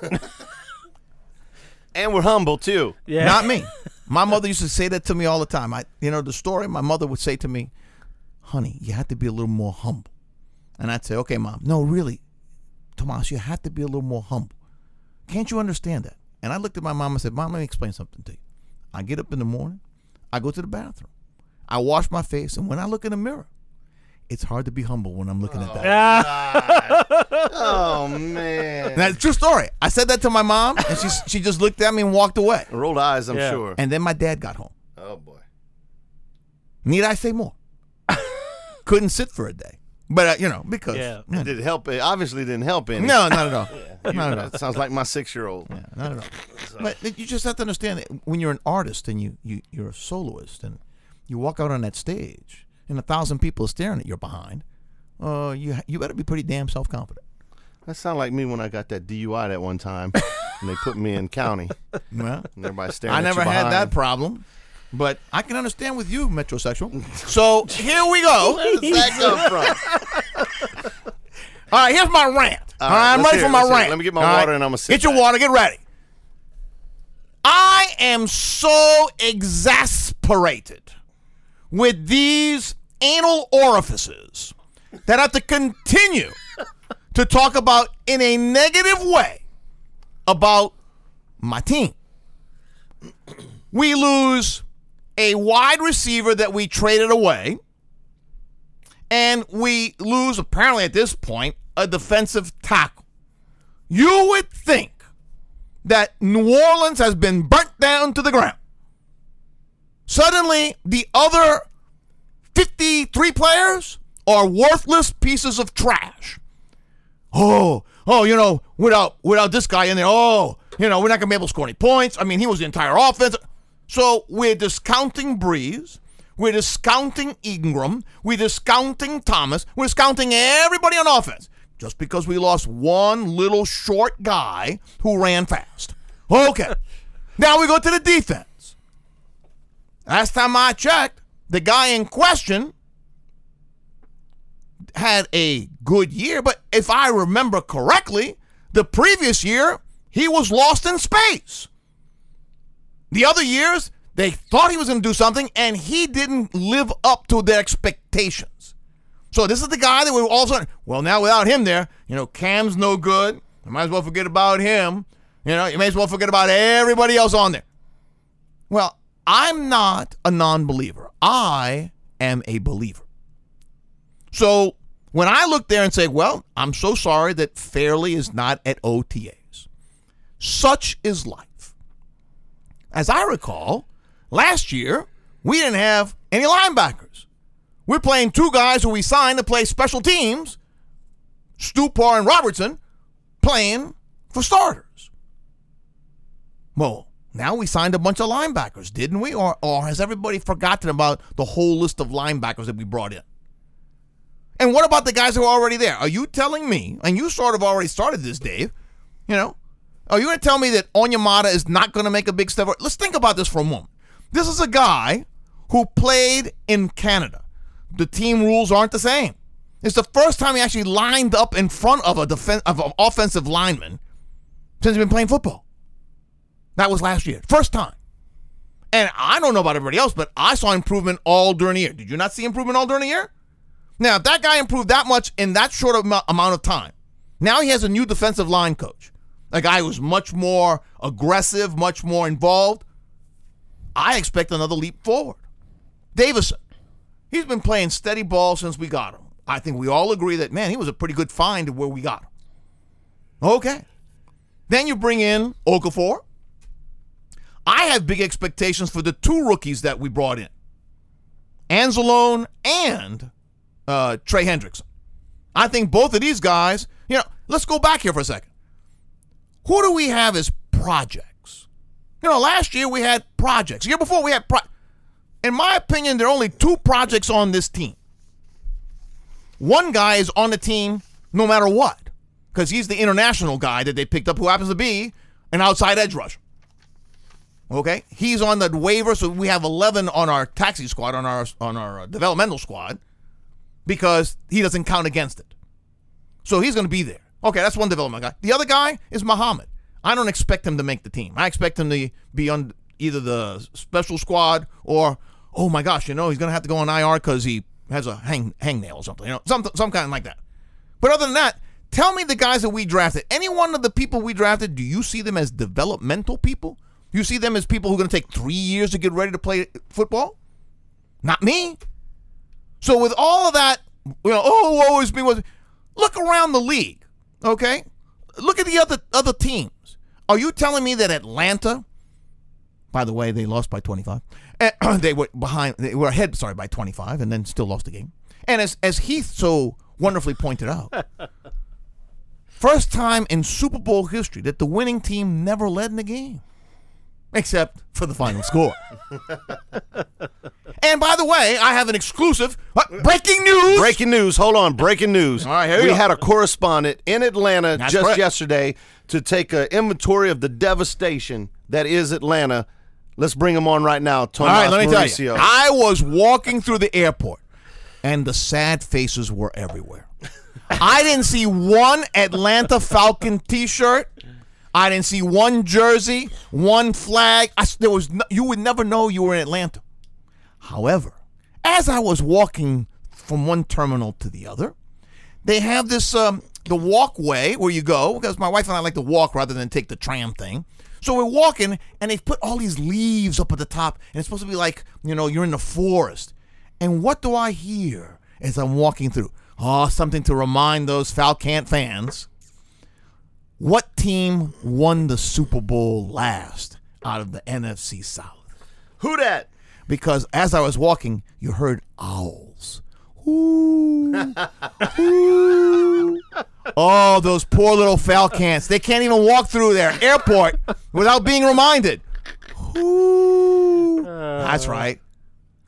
And we're humble, too. Yeah. Not me. My mother used to say that to me all the time. I, you know, the story, my mother would say to me, honey, you have to be a little more humble. And I'd say, okay, Mom. No, really, Tomas, you have to be a little more humble. Can't you understand that? And I looked at my mom and said, Mom, let me explain something to you. I get up in the morning. I go to the bathroom. I wash my face. And when I look in the mirror, it's hard to be humble when I'm looking at that. Oh, man. And that's a true story. I said that to my mom, and she she just looked at me and walked away. Rolled eyes, I'm Yeah. sure. And then my dad got home. Oh, boy. Need I say more? Couldn't sit for a day. But, uh, you know, because. Yeah. Yeah. Did it help? It obviously didn't help any. No, not at all. Not at all. That sounds like my six-year-old. Yeah, not at all. But you just have to understand that when you're an artist and you, you, you're a soloist and you walk out on that stage and a thousand people are staring at your behind, uh, you you better be pretty damn self-confident. That sounded like me when I got that D U I that one time, and they put me in county, Well, and everybody staring I at never you had behind. that problem, but I can understand with you, metrosexual. So here we go. Where does that come from? All right, here's my rant. All right, right, I'm let's ready hear for it, my let's hear it. rant. Let me get my All right? water and I'm gonna sit Get your back. water. Get ready. I am so exasperated with these anal orifices that have to continue to talk about in a negative way about my team. We lose a wide receiver that we traded away, and we lose, apparently at this point, a defensive tackle. You would think that New Orleans has been burnt down to the ground. Suddenly, the other fifty-three players are worthless pieces of trash. Oh, oh, you know, without without this guy in there, oh, you know, we're not going to be able to score any points. I mean, he was the entire offense. So we're discounting Breeze. We're discounting Ingram. We're discounting Thomas. We're discounting everybody on offense just because we lost one little short guy who ran fast. Okay. Now we go to the defense. Last time I checked, the guy in question had a good year, but if I remember correctly, the previous year, he was lost in space. The other years, they thought he was going to do something, and he didn't live up to their expectations. So this is the guy that we all of a sudden, well, now without him there, you know, Cam's no good. You might as well forget about him. You know, you may as well forget about everybody else on there. Well, I'm not a non-believer. I am a believer. So when I look there and say, well, I'm so sorry that Fairley is not at O T As. Such is life. As I recall, last year, we didn't have any linebackers. We're playing two guys who we signed to play special teams, Stupar and Robertson, playing for starters. Well, now we signed a bunch of linebackers, didn't we? Or, or has everybody forgotten about the whole list of linebackers that we brought in? And what about the guys who are already there? Are you telling me, and you sort of already started this, Dave, you know, are you going to tell me that Onyemata is not going to make a big step? Let's think about this for a moment. This is a guy who played in Canada. The team rules aren't the same. It's the first time he actually lined up in front of a defen- of an offensive lineman since he's been playing football. That was last year. First time. And I don't know about everybody else, but I saw improvement all during the year. Did you not see improvement all during the year? Now, if that guy improved that much in that short am- amount of time, now he has a new defensive line coach. A guy who's much more aggressive, much more involved. I expect another leap forward. Davison. He's been playing steady ball since we got him. I think we all agree that, man, he was a pretty good find where we got him. Okay. Then you bring in Okafor. I have big expectations for the two rookies that we brought in. Anzalone and uh, Trey Hendrickson. I think both of these guys, you know, let's go back here for a second. Who do we have as projects? You know, last year we had projects. The year before we had pro- In my opinion, there are only two projects on this team. One guy is on the team no matter what, because he's the international guy that they picked up who happens to be an outside edge rusher. Okay? He's on the waiver, so we have eleven on our taxi squad, on our on our uh, developmental squad, because he doesn't count against it. So he's going to be there. Okay, that's one development guy. The other guy is Muhammad. I don't expect him to make the team. I expect him to be on either the special squad or, oh my gosh, you know, he's going to have to go on I R because he has a hang hangnail or something, you know, some, some kind like that. But other than that, tell me the guys that we drafted. Any one of the people we drafted, do you see them as developmental people? Do you see them as people who are going to take three years to get ready to play football? Not me. So with all of that, you know, oh, woe is me. Look around the league, okay? Look at the other other teams. Are you telling me that Atlanta, by the way, they lost by twenty-five. They were behind. They were ahead, sorry, by twenty-five, and then still lost the game. And as as Heath so wonderfully pointed out, first time in Super Bowl history that the winning team never led in the game, except for the final score. And by the way, I have an exclusive uh, breaking news. Breaking news. Hold on. Breaking news. All right, here we we go. had a correspondent in Atlanta That's just correct. yesterday to take an inventory of the devastation that is Atlanta. Let's bring him on right now. Tomas All right, let me Mauricio. tell you. I was walking through the airport, and the sad faces were everywhere. I didn't see one Atlanta Falcon T-shirt. I didn't see one jersey, one flag. I, there was no, you would never know you were in Atlanta. However, as I was walking from one terminal to the other, they have this um, the walkway where you go, because my wife and I like to walk rather than take the tram thing. So we're walking, and they've put all these leaves up at the top, and it's supposed to be like, you know, you're in the forest. And what do I hear as I'm walking through? Oh, something to remind those Falcant fans. What team won the Super Bowl last out of the N F C South? Who that? Because as I was walking, you heard owls. Ooh, ooh. Oh, those poor little Falcons. They can't even walk through their airport without being reminded. Ooh. That's right.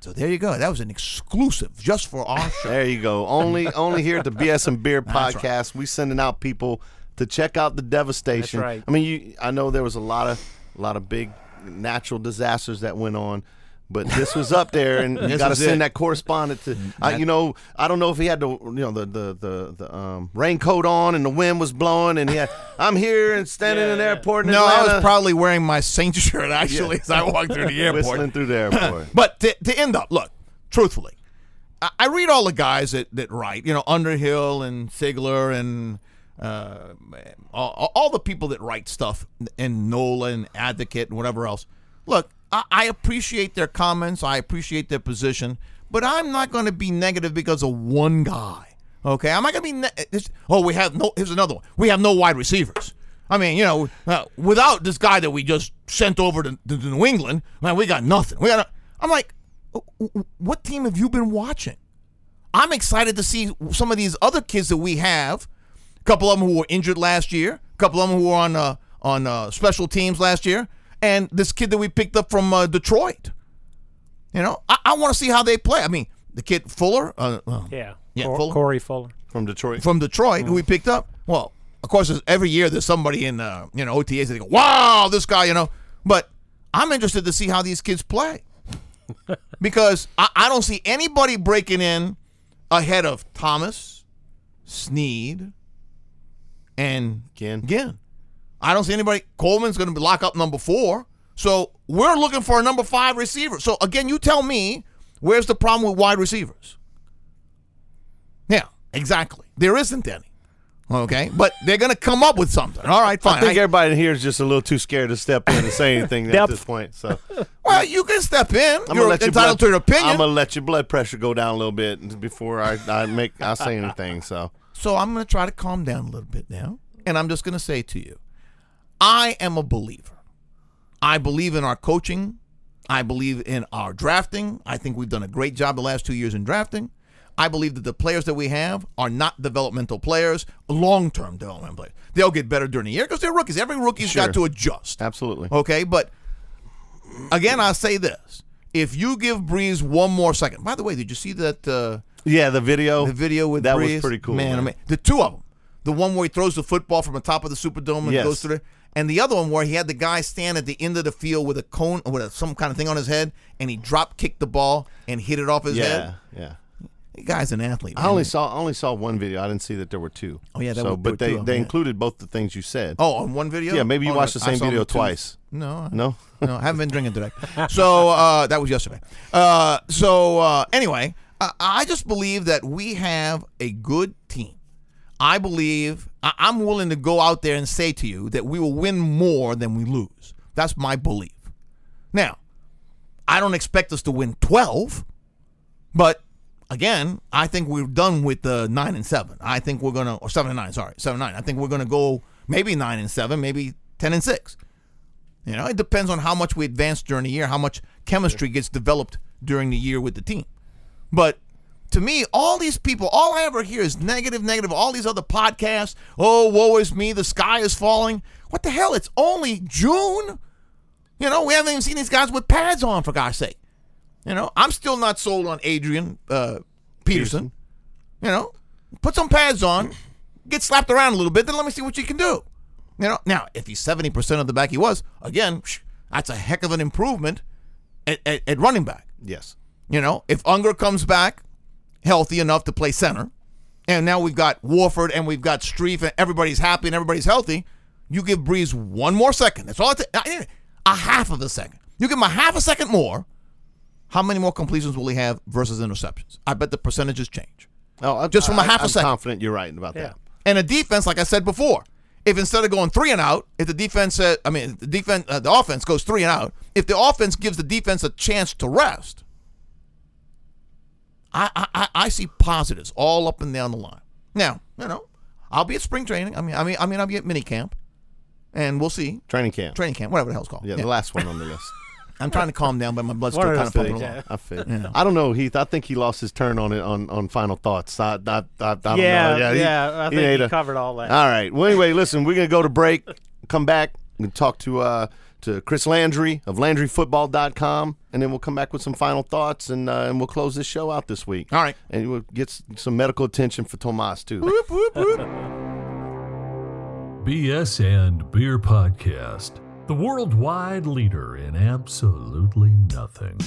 So there you go. That was an exclusive just for our show. There you go. Only only here at the B S and Beer That's podcast, we sending out people to check out the devastation. That's right. I mean, you, I know there was a lot of a lot of big natural disasters that went on, but this was up there, and you This got to was send it. that correspondent to. I, you know, I don't know if he had the you know the the the, the um, raincoat on and the wind was blowing, and he had, I'm here and standing Yeah, in the yeah. airport. In No, I Atlanta, was probably wearing my Saints shirt actually as I walked through the airport. whistling through the airport. But to, to end up, look, truthfully, I, I read all the guys that, that write, you know, Underhill and Sigler and uh, all, all the people that write stuff, and Nola and Advocate and whatever else. Look, I, I appreciate their comments. I appreciate their position. But I'm not going to be negative because of one guy. Okay? I'm not going to be ne- this, oh, we have no, here's another one. We have no wide receivers. I mean, you know, uh, without this guy that we just sent over to, to New England, man, we got nothing. We got. A, I'm like, what team have you been watching? I'm excited to see some of these other kids that we have. A couple of them who were injured last year. A couple of them who were on uh, on uh, special teams last year. And this kid that we picked up from uh, Detroit. You know, I, I want to see how they play. I mean, the kid Fuller. Uh, uh, Yeah. Yeah, Cor- Fuller. Corey Fuller. From Detroit. From Detroit, who we picked up. Well, of course, there's- every year there's somebody in uh, you know O T As that go, wow, this guy, you know. But I'm interested to see how these kids play because I, I don't see anybody breaking in ahead of Thomas, Snead, and Ginn. Ginn. I don't see anybody. Coleman's going to be lock up number four. So we're looking for a number five receiver. So again, you tell me, where's the problem with wide receivers? Yeah, exactly. There isn't any. Okay, but they're going to come up with something. All right, fine. I think I- everybody in here is just a little too scared to step in and say anything at Depth. this point. So well, you can step in. I'm You're gonna let your entitled blood, to an opinion. I'm gonna let your blood pressure go down a little bit before I, I make I say anything. So So I'm going to try to calm down a little bit now, and I'm just going to say to you, I am a believer. I believe in our coaching. I believe in our drafting. I think we've done a great job the last two years in drafting. I believe that the players that we have are not developmental players, long-term developmental players. They'll get better during the year because they're rookies. Every rookie's Sure. got to adjust. absolutely. Okay, but again, I'll say this. If you give Breeze one more second. By the way, did you see that uh, Yeah, the video. the video with that Breeze? was pretty cool. Man, man. I mean, the two of them. The one where he throws the football from the top of the Superdome and Yes. goes through there. And the other one where he had the guy stand at the end of the field with a cone, with a, some kind of thing on his head, and he drop kicked the ball and hit it off his yeah, head. yeah. The guy's an athlete. I man. only saw I only saw one video. I didn't see that there were two. Oh, yeah, there so were- there were but they two of them, they yeah. included both the things you said. Oh, on one video? Yeah, maybe you Oh, watched no, the I same saw video them two. twice. No, I- No? no, I haven't been drinking today. So uh, that was yesterday. Uh, so uh, anyway, I, I just believe that we have a good team. I believe I, I'm willing to go out there and say to you that we will win more than we lose. That's my belief. Now, I don't expect us to win twelve, but again, I think we're done with the nine and seven. I think we're gonna, or seven and nine. Sorry, seven and nine. I think we're gonna go maybe nine and seven, maybe ten and six. You know, it depends on how much we advance during the year, how much chemistry gets developed during the year with the team. But to me, all these people, all I ever hear is negative, negative. All these other podcasts, oh, woe is me, the sky is falling. What the hell? It's only June. You know, we haven't even seen these guys with pads on, for God's sake. You know, I'm still not sold on Adrian uh, Peterson. You know, put some pads on, get slapped around a little bit, then let me see what you can do. You know, now if he's seventy percent of the back he was, again, that's a heck of an improvement at, at, at running back. Yes. You know, if Unger comes back healthy enough to play center, and now we've got Warford and we've got Streif and everybody's happy and everybody's healthy, you give Breeze one more second. That's all it takes. A half of a second. You give him a half a second more. How many more completions will he have versus interceptions? I bet the percentages change. Oh, I, Just from a half a I'm second. confident you're right about Yeah. that. And a defense, like I said before, if instead of going three and out, if the defense, uh, I mean, the defense, uh, the offense goes three and out, if the offense gives the defense a chance to rest, I, I, I see positives all up and down the line. Now, you know, I'll be at spring training. I mean, I mean, I mean, I'll be at mini camp, and we'll see. Training camp. Training camp, whatever the hell's called. Yeah, the last one on the list. I'm trying to calm down, but my blood's One still of kind of those pumping things, along. I feel. Yeah. I don't know, Heath. I think he lost his turn on it on, on final thoughts. I, I, I, I don't Yeah, know. yeah, he- I he think ate he a- covered all that. All right. Well, anyway, listen, we're gonna go to break. Come back and talk to uh, to Chris Landry of Landry Football dot com, and then we'll come back with some final thoughts, and uh, and we'll close this show out this week. All right. And we'll get s- some medical attention for Tomas, too. Whoop, whoop, whoop. B S and Beer Podcast, the worldwide leader in absolutely nothing.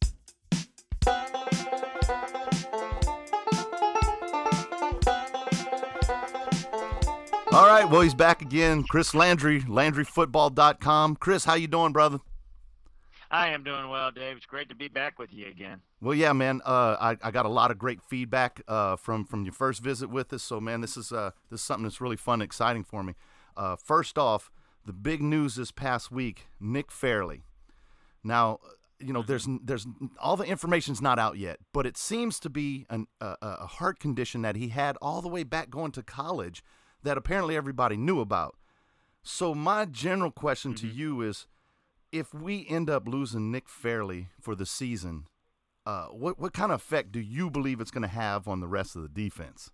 All right, well, he's back again. Chris Landry, Landry Football dot com. Chris, how you doing, brother? I am doing well, Dave. It's great to be back with you again. Well, yeah, man. Uh, I, I got a lot of great feedback uh, from from your first visit with us. So, man, this is uh, this is something that's really fun and exciting for me. Uh, first off, the big news this past week: Nick Fairley. Now, you know, there's there's all the information's not out yet, but it seems to be an, a, a heart condition that he had all the way back going to college that apparently everybody knew about. So, my general question mm-hmm. to you is, if we end up losing Nick Fairley for the season, uh, what what kind of effect do you believe it's going to have on the rest of the defense?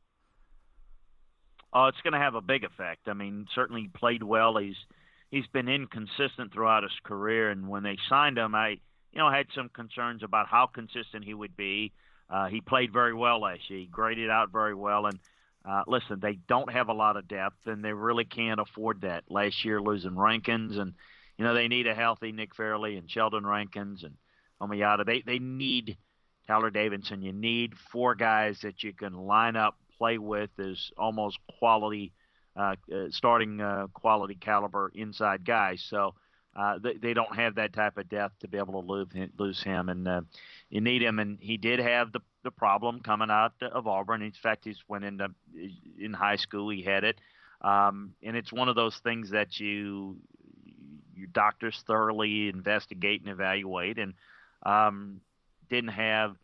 Oh, it's going to have a big effect. I mean, certainly he played well. He's he's been inconsistent throughout his career, and when they signed him, I you know had some concerns about how consistent he would be. Uh, he played very well last year. He graded out very well, and uh, listen, they don't have a lot of depth, and they really can't afford that. Last year, losing Rankins, and you know, they need a healthy Nick Fairley and Sheldon Rankins and Omayata. They they need Tyler Davidson. You need four guys that you can line up, play with as almost quality, uh, uh, starting uh, quality caliber inside guys. So uh, they, they don't have that type of depth to be able to lose, lose him. And uh, you need him. And he did have the, the problem coming out of Auburn. In fact, he's went into in high school. He had it. Um, and it's one of those things that you – your doctors thoroughly investigate and evaluate, and um, didn't have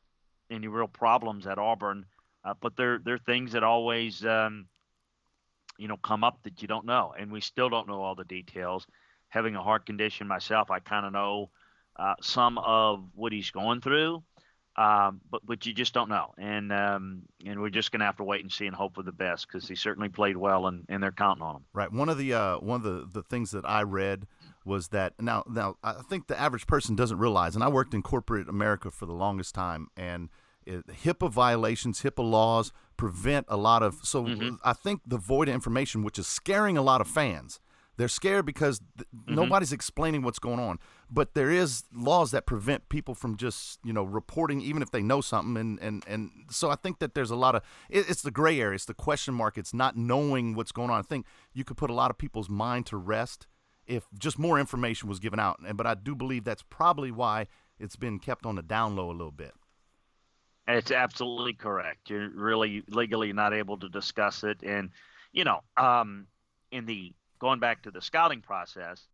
any real problems at Auburn. Uh, but there, there are things that always, um, you know, come up that you don't know, and we still don't know all the details. Having a heart condition myself, I kind of know uh, some of what he's going through, um, but but you just don't know, and um, and we're just gonna have to wait and see and hope for the best, because he certainly played well, and, and they're counting on him. Right. One of the uh, one of the, the things that I read was that now now I think the average person doesn't realize, and I worked in corporate America for the longest time, and it, HIPAA violations, HIPAA laws prevent a lot of. So mm-hmm. I think the void of information, which is scaring a lot of fans. They're scared because th- mm-hmm. nobody's explaining what's going on. But there is laws that prevent people from just, you know, reporting even if they know something. And, and, and so I think that there's a lot of it, – it's the gray area. It's the question mark. It's not knowing what's going on. I think you could put a lot of people's mind to rest if just more information was given out. And But I do believe that's probably why it's been kept on the down low a little bit. It's absolutely correct. You're really legally not able to discuss it. And, you know, um, in the – going back to the scouting process,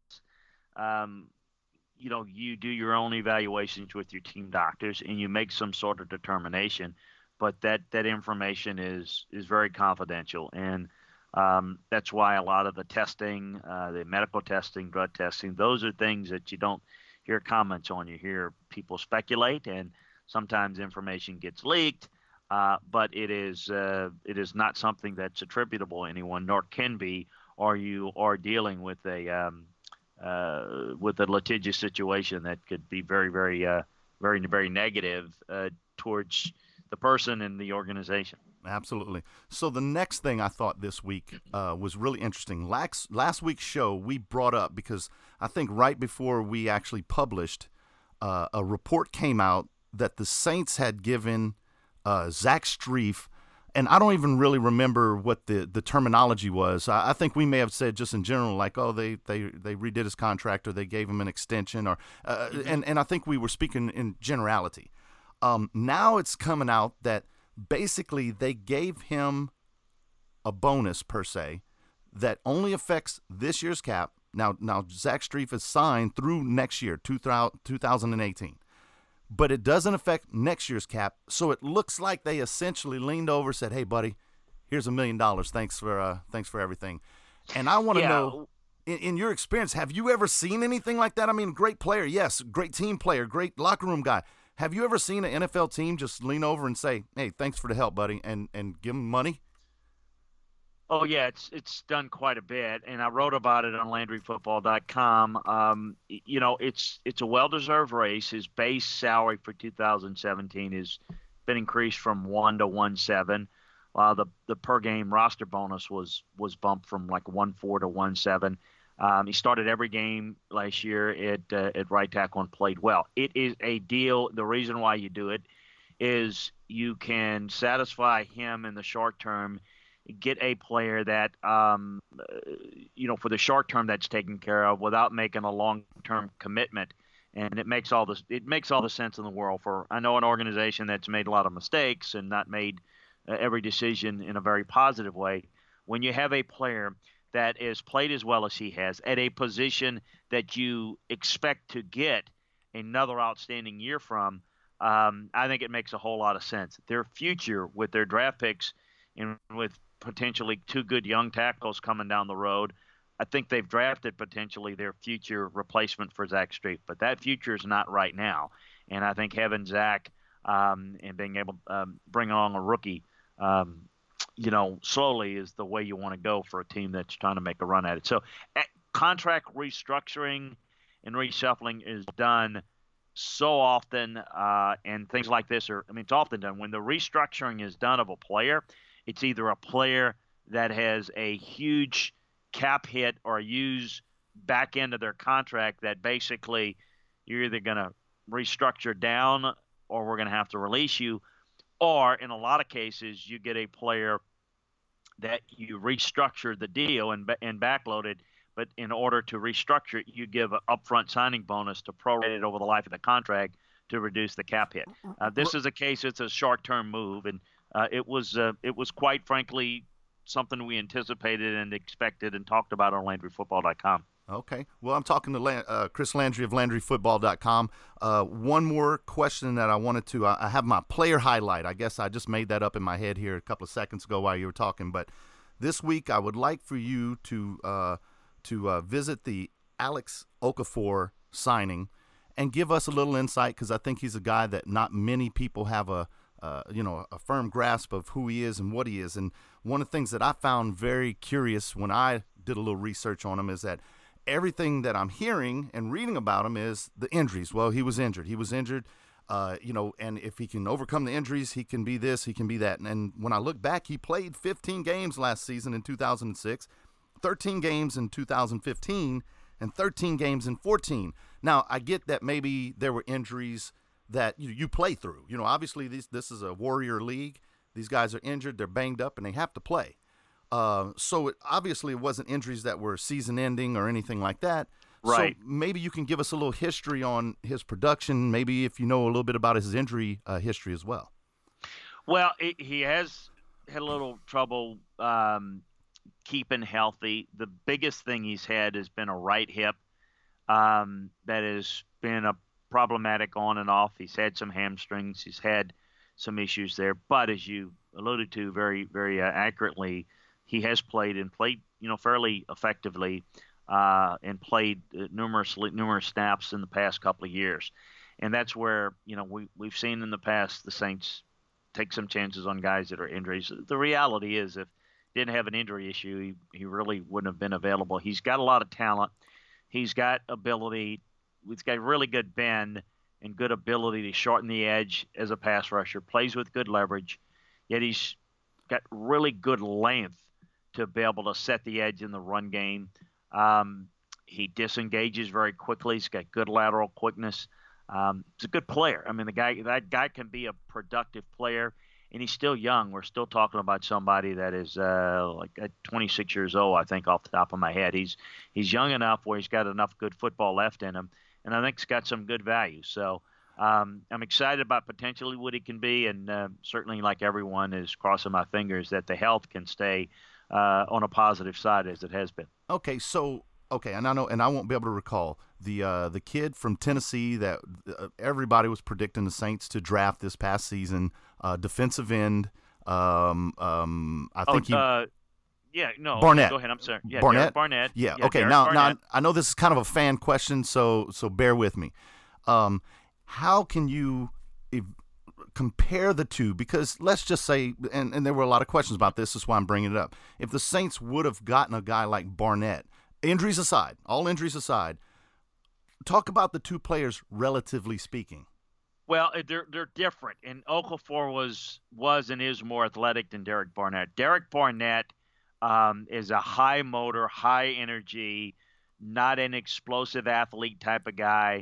um, you know, you do your own evaluations with your team doctors and you make some sort of determination, but that, that information is, is very confidential. And um, that's why a lot of the testing, uh, the medical testing, drug testing, those are things that you don't hear comments on. You hear people speculate, and sometimes information gets leaked, uh, but it is, uh, it is not something that's attributable to anyone, nor can be, or you are dealing with a um, uh, with a litigious situation that could be very, very, uh, very, very negative uh, towards the person and the organization. Absolutely. So the next thing I thought this week uh, was really interesting. Last, last week's show we brought up because I think right before we actually published, uh, a report came out that the Saints had given uh, Zach Strief, and I don't even really remember what the, the terminology was. I, I think we may have said just in general, like, oh, they, they, they redid his contract, or they gave him an extension, or uh, mm-hmm. and, and I think we were speaking in generality. Um, now it's coming out that basically they gave him a bonus, per se, that only affects this year's cap. Now, now Zach Strief is signed through next year, two thousand eighteen. But it doesn't affect next year's cap, so it looks like they essentially leaned over and said, hey, buddy, here's a million dollars. Thanks for uh, thanks for everything. And I want to yeah. know, in, in your experience, have you ever seen anything like that? I mean, great player, yes, great team player, great locker room guy. Have you ever seen an N F L team just lean over and say, hey, thanks for the help, buddy, and, and give him money? Oh yeah, it's it's done quite a bit, and I wrote about it on Landry Football dot com. Um, y- you know, it's it's a well-deserved raise. His base salary for two thousand seventeen has been increased from one to one seven, while the the per game roster bonus was was bumped from like one four to one seven. Um, he started every game last year at uh, at right tackle and played well. It is a deal. The reason why you do it is you can satisfy him in the short term, get a player that, um, uh, you know, for the short term that's taken care of without making a long-term commitment. And it makes all this, it makes all the sense in the world for, I know, an organization that's made a lot of mistakes and not made uh, every decision in a very positive way. When you have a player that is played as well as he has at a position that you expect to get another outstanding year from, um, I think it makes a whole lot of sense. Their future with their draft picks and with potentially two good young tackles coming down the road, I think they've drafted potentially their future replacement for Zach Street, but that future is not right now. And I think having Zach um, and being able to um, bring along a rookie, um, you know, slowly is the way you want to go for a team that's trying to make a run at it. So at contract restructuring and reshuffling is done so often, uh, and things like this are, I mean, it's often done. When the restructuring is done of a player, it's either a player that has a huge cap hit or use back end of their contract that basically you're either going to restructure down or we're going to have to release you. Or in a lot of cases, you get a player that you restructure the deal and, and backloaded, but in order to restructure it, you give an upfront signing bonus to prorate it over the life of the contract to reduce the cap hit. Uh, this is a case, it's a short-term move, and Uh, it was uh, it was quite frankly something we anticipated and expected and talked about on Landry Football dot com. Okay. Well, I'm talking to Lan- uh, Chris Landry of Landry Football dot com. Uh, one more question that I wanted to I, I have my player highlight. I guess I just made that up in my head here a couple of seconds ago while you were talking. But this week I would like for you to uh, to uh, visit the Alex Okafor signing and give us a little insight, because I think he's a guy that not many people have a Uh, you know, a firm grasp of who he is and what he is. And one of the things that I found very curious when I did a little research on him is that everything that I'm hearing and reading about him is the injuries. Well, he was injured. He was injured, uh, you know, and if he can overcome the injuries, he can be this, he can be that. And, and when I look back, he played fifteen games last season in two thousand six, thirteen games in two thousand fifteen, and thirteen games in fourteen. Now, I get that maybe there were injuries that you you play through. You know, obviously this this is a warrior league. These guys are injured, they're banged up, and they have to play. Uh, so it, obviously it wasn't injuries that were season-ending or anything like that. Right. So maybe you can give us a little history on his production, maybe if you know a little bit about his injury uh, history as well. Well, it, he has had a little trouble um, keeping healthy. The biggest thing he's had has been a right hip um, that has been a problematic on and off. He's had some hamstrings. He's had some issues there. But as you alluded to very, very uh, accurately, he has played and played, you know, fairly effectively uh, and played uh, numerous numerous snaps in the past couple of years. And that's where, you know, we, we've seen in the past the Saints take some chances on guys that are injuries. The reality is if he didn't have an injury issue, he, he really wouldn't have been available. He's got a lot of talent. He's got ability. He's got really good bend and good ability to shorten the edge as a pass rusher, plays with good leverage, yet he's got really good length to be able to set the edge in the run game. Um, he disengages very quickly. He's got good lateral quickness. Um, he's a good player. I mean, the guy that guy can be a productive player, and he's still young. We're still talking about somebody that is uh, like at twenty-six years old, I think, off the top of my head. He's he's young enough where he's got enough good football left in him, and I think he's got some good value. So um, I'm excited about potentially what he can be, and uh, certainly, like everyone, is crossing my fingers that the health can stay uh, on a positive side as it has been. Okay, so okay, and I know, and I won't be able to recall the uh, the kid from Tennessee that uh, everybody was predicting the Saints to draft this past season, uh, defensive end. Um, um, I think oh, he. Uh, yeah, no. Barnett. Go ahead. I'm sorry. Yeah, Barnett. Derek Barnett. Yeah. yeah okay. Derek now, Barnett. now I know this is kind of a fan question, so so bear with me. Um, how can you ev- compare the two, because let's just say, and, and there were a lot of questions about this, that's why I'm bringing it up. If the Saints would have gotten a guy like Barnett, injuries aside, all injuries aside, talk about the two players relatively speaking. Well, they're they're different, and Okafor was was and is more athletic than Derek Barnett. Derek Barnett um, is a high motor, high energy, not an explosive athlete type of guy,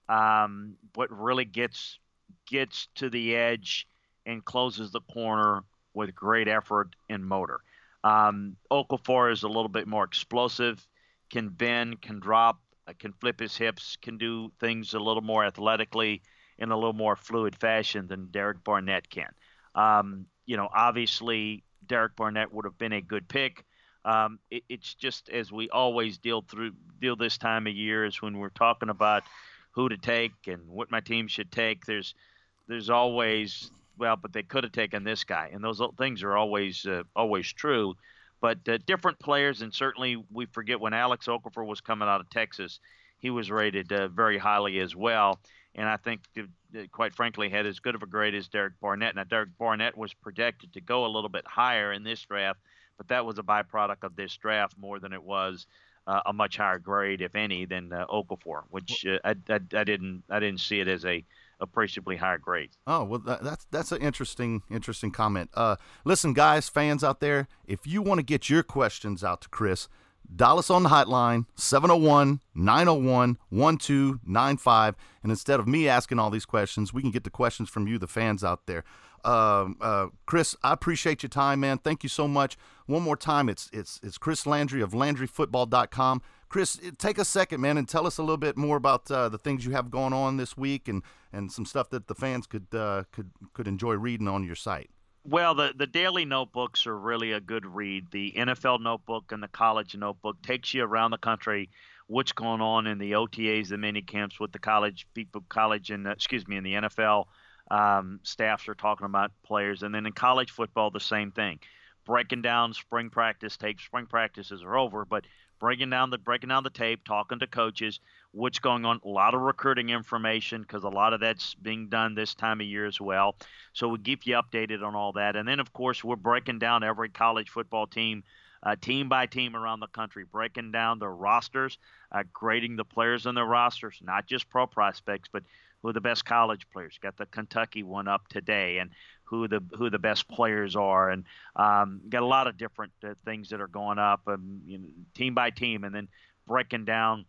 um, but really gets gets to the edge and closes the corner with great effort and motor. Um, Okafor is a little bit more explosive, can bend, can drop, uh, can flip his hips, can do things a little more athletically in a little more fluid fashion than Derek Barnett can. Um, you know, obviously Derek Barnett would have been a good pick. Um, it, it's just as we always deal through deal this time of year is when we're talking about who to take and what my team should take. There's there's always well, but they could have taken this guy, and those things are always uh, always true. But uh, different players, and certainly we forget when Alex Okafor was coming out of Texas, he was rated uh, very highly as well. And I think, uh, quite frankly, had as good of a grade as Derek Barnett. Now, Derek Barnett was projected to go a little bit higher in this draft, but that was a byproduct of this draft more than it was uh, a much higher grade, if any, than uh, Okafor, which uh, I, I, I didn't I didn't see it as a appreciably higher grade. Oh, well, that, that's that's an interesting interesting comment. Uh, listen, guys, fans out there, if you want to get your questions out to Chris, dial us on the hotline, seven oh one, nine oh one, one two nine five. And instead of me asking all these questions, we can get the questions from you, the fans out there. Um, uh, Chris, I appreciate your time, man. Thank you so much. One more time, it's it's it's Chris Landry of Landry Football dot com. Chris, take a second, man, and tell us a little bit more about uh, the things you have going on this week and, and some stuff that the fans could uh, could could enjoy reading on your site. Well, the, the daily notebooks are really a good read. The N F L notebook and the college notebook takes you around the country, what's going on in the O T As, the mini camps with the college people, college and, uh, excuse me, in the N F L um, staffs are talking about players. And then in college football, the same thing. Breaking down spring practice tapes. Spring practices are over, but breaking down the breaking down the tape, talking to coaches, what's going on. A lot of recruiting information because a lot of that's being done this time of year as well. So we keep you updated on all that. And then, of course, we're breaking down every college football team, uh, team by team around the country, breaking down their rosters, uh, grading the players on their rosters, not just pro prospects, but who are the best college players. Got the Kentucky one up today, and who the who the best players are, and um, got a lot of different uh, things that are going up, um, you know, team by team, and then breaking down,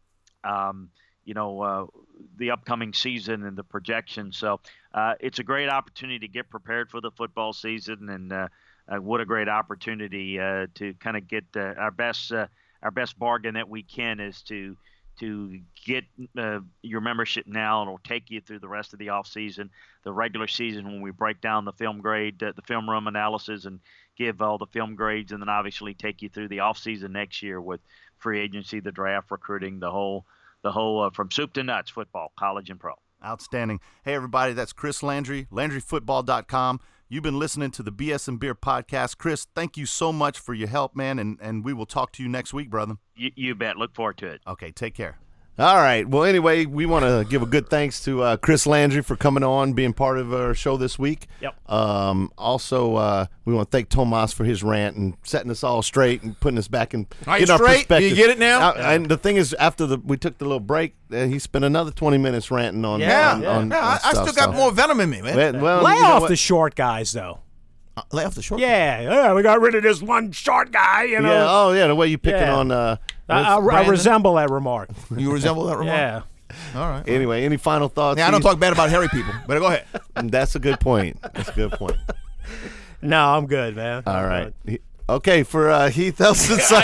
um, you know, uh, the upcoming season and the projections. So uh, it's a great opportunity to get prepared for the football season, and uh, uh, what a great opportunity uh, to kind of get uh, our best uh, our best bargain that we can is to. to get uh, your membership now, and it'll take you through the rest of the off season, the regular season when we break down the film grade, uh, the film room analysis, and give all the film grades, and then obviously take you through the off season next year with free agency, the draft, recruiting, the whole, the whole uh, from soup to nuts, football, college and pro. Outstanding. Hey, everybody, that's Chris Landry, Landry Football dot com. You've been listening to the B S and Beer podcast. Chris, thank you so much for your help, man, and, and we will talk to you next week, brother. You, you bet. Look forward to it. Okay, take care. All right. Well, anyway, we want to give a good thanks to uh, Chris Landry for coming on, being part of our show this week. Yep. Um, also, uh, we want to thank Tomas for his rant and setting us all straight and putting us back in Are you getting our straight? perspective. You get it now? Uh, And the thing is, after the we took the little break, uh, he spent another twenty minutes ranting on. Yeah, on, yeah. on, Yeah, on I, I stuff, still got so. more venom in me, man. Well, well, Lay you know off what? the short guys, though. Uh, lay off the short. Yeah, yeah, we got rid of this one short guy, you know. Yeah. Oh, yeah. The way you picking Yeah. on. Uh, I, I, I Brandon? resemble that remark. You resemble that remark? Yeah. All right. Anyway, any final thoughts? Yeah, I don't Heath? talk bad about hairy people, but go ahead. That's a good point. That's a good point. No, I'm good, man. All I'm right. good. He- Okay, for uh, Heath Elson. Ask me.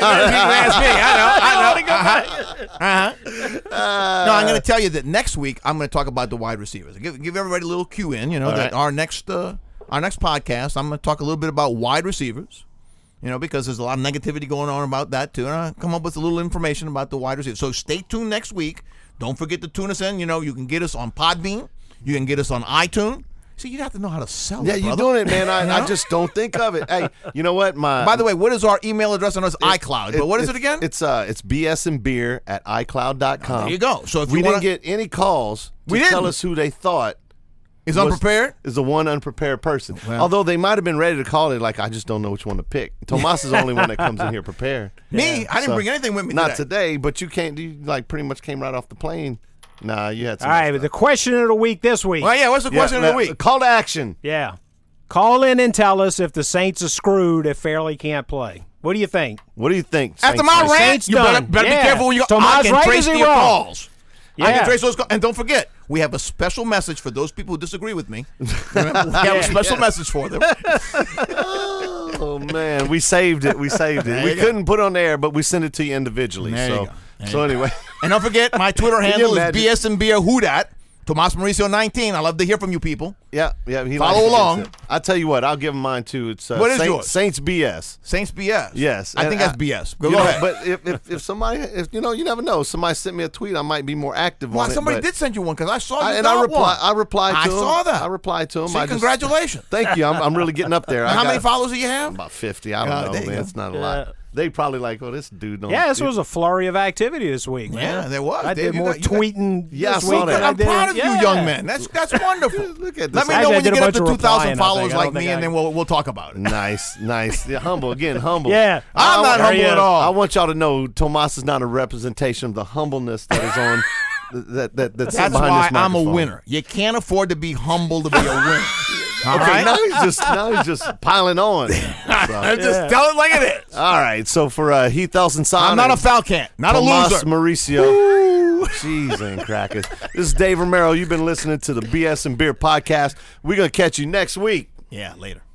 I know. I know. Uh-huh. No, I'm going to tell you that next week I'm going to talk about the wide receivers. Give, give everybody a little cue in. You know All that right. our next uh, our next podcast I'm going to talk a little bit about wide receivers. You know, because there's a lot of negativity going on about that too, and I come up with a little information about the wide receivers. So stay tuned next week. Don't forget to tune us in. You know, you can get us on Podbean. You can get us on iTunes. See, you have to know how to sell Yeah, it, you're brother. doing it, man. I, You I know? just don't think of it. Hey, you know what? My By the way, what is our email address? I know it's iCloud, but what is it it's- again? It's uh, it's B S and beer at iCloud dot com. There you go. So if we you didn't wanna- get any calls to We tell didn't. us who they thought Is was- unprepared? Is the one unprepared person. Although they might have been ready to call it, like, I just don't know which one to pick. Tomas is the only one that comes in here prepared. Me? I didn't So, bring anything with me Not today. today, but you can't, you like pretty much came right off the plane. Nah, you had some All right, but the question of the week this week. Well, yeah, what's the question Yeah, of the week? Call to action. Yeah. Call in and tell us if the Saints are screwed if Fairley can't play. What do you think? What do you think? After Saints my fans? rant, Saints you better, done. better Yeah. be careful when you Tomas I can right, trace is he your wrong? calls. I Yeah. can trace those calls. And don't forget, we have a special message for those people who disagree with me. we have a special message for them. Oh man, we saved it. We saved it. There We you go. couldn't put it on the air, but we sent it to you individually. There you so, go. There so you go. anyway, And don't forget, my Twitter you handle is imagine- B S and Beer Who Dat. Tomas Mauricio nineteen. I love to hear from you people. yeah, yeah. He Follow likes it. along. I tell you what, I'll give him mine too. It's uh, What is Saint- yours? Saints B S. Saints B S. Yes, I and think that's I- B S. Go, You go know, ahead. but if, if if somebody, if you know, you never know. Somebody sent me a tweet, I might be more active well, on it. somebody but did send you one because I saw you I, and got I replied. one. I replied to I him. saw that. I replied to him. See, I just, congratulations. Thank you. I'm, I'm really getting up there. I How got many followers do you have? About fifty. I don't God, know, there you man. go. It's not a Yeah. lot. They probably like, oh, this dude don't. Yeah, this was a flurry of activity this week, man. Yeah, there was. I Dave, did you more got- you got- tweeting Yeah, I this saw week that. than I I'm did. proud of yeah. you, young man. That's that's wonderful. Look at this. Let me Actually, know I when you did a get up bunch to of two thousand replying, I followers think. I like don't me, think and I- then we'll we'll talk about it. Nice, nice. Yeah, humble again, humble. Yeah. I'm I- not I- humble yeah. at all. I want y'all to know Tomas is not a representation of the humbleness that is on that that that's That's behind why this I'm a microphone. winner. You can't afford to be humble to be a winner. All Okay, right? now he's just now he's just piling on. So, Just tell it like it is. all right, so for uh, Heath Elson, I'm not a Falcon, not Tomas a loser. Mauricio. Jeez and crackers. This is Dave Romero. You've been listening to the B S and Beer podcast. We're gonna catch you next week. Yeah, later.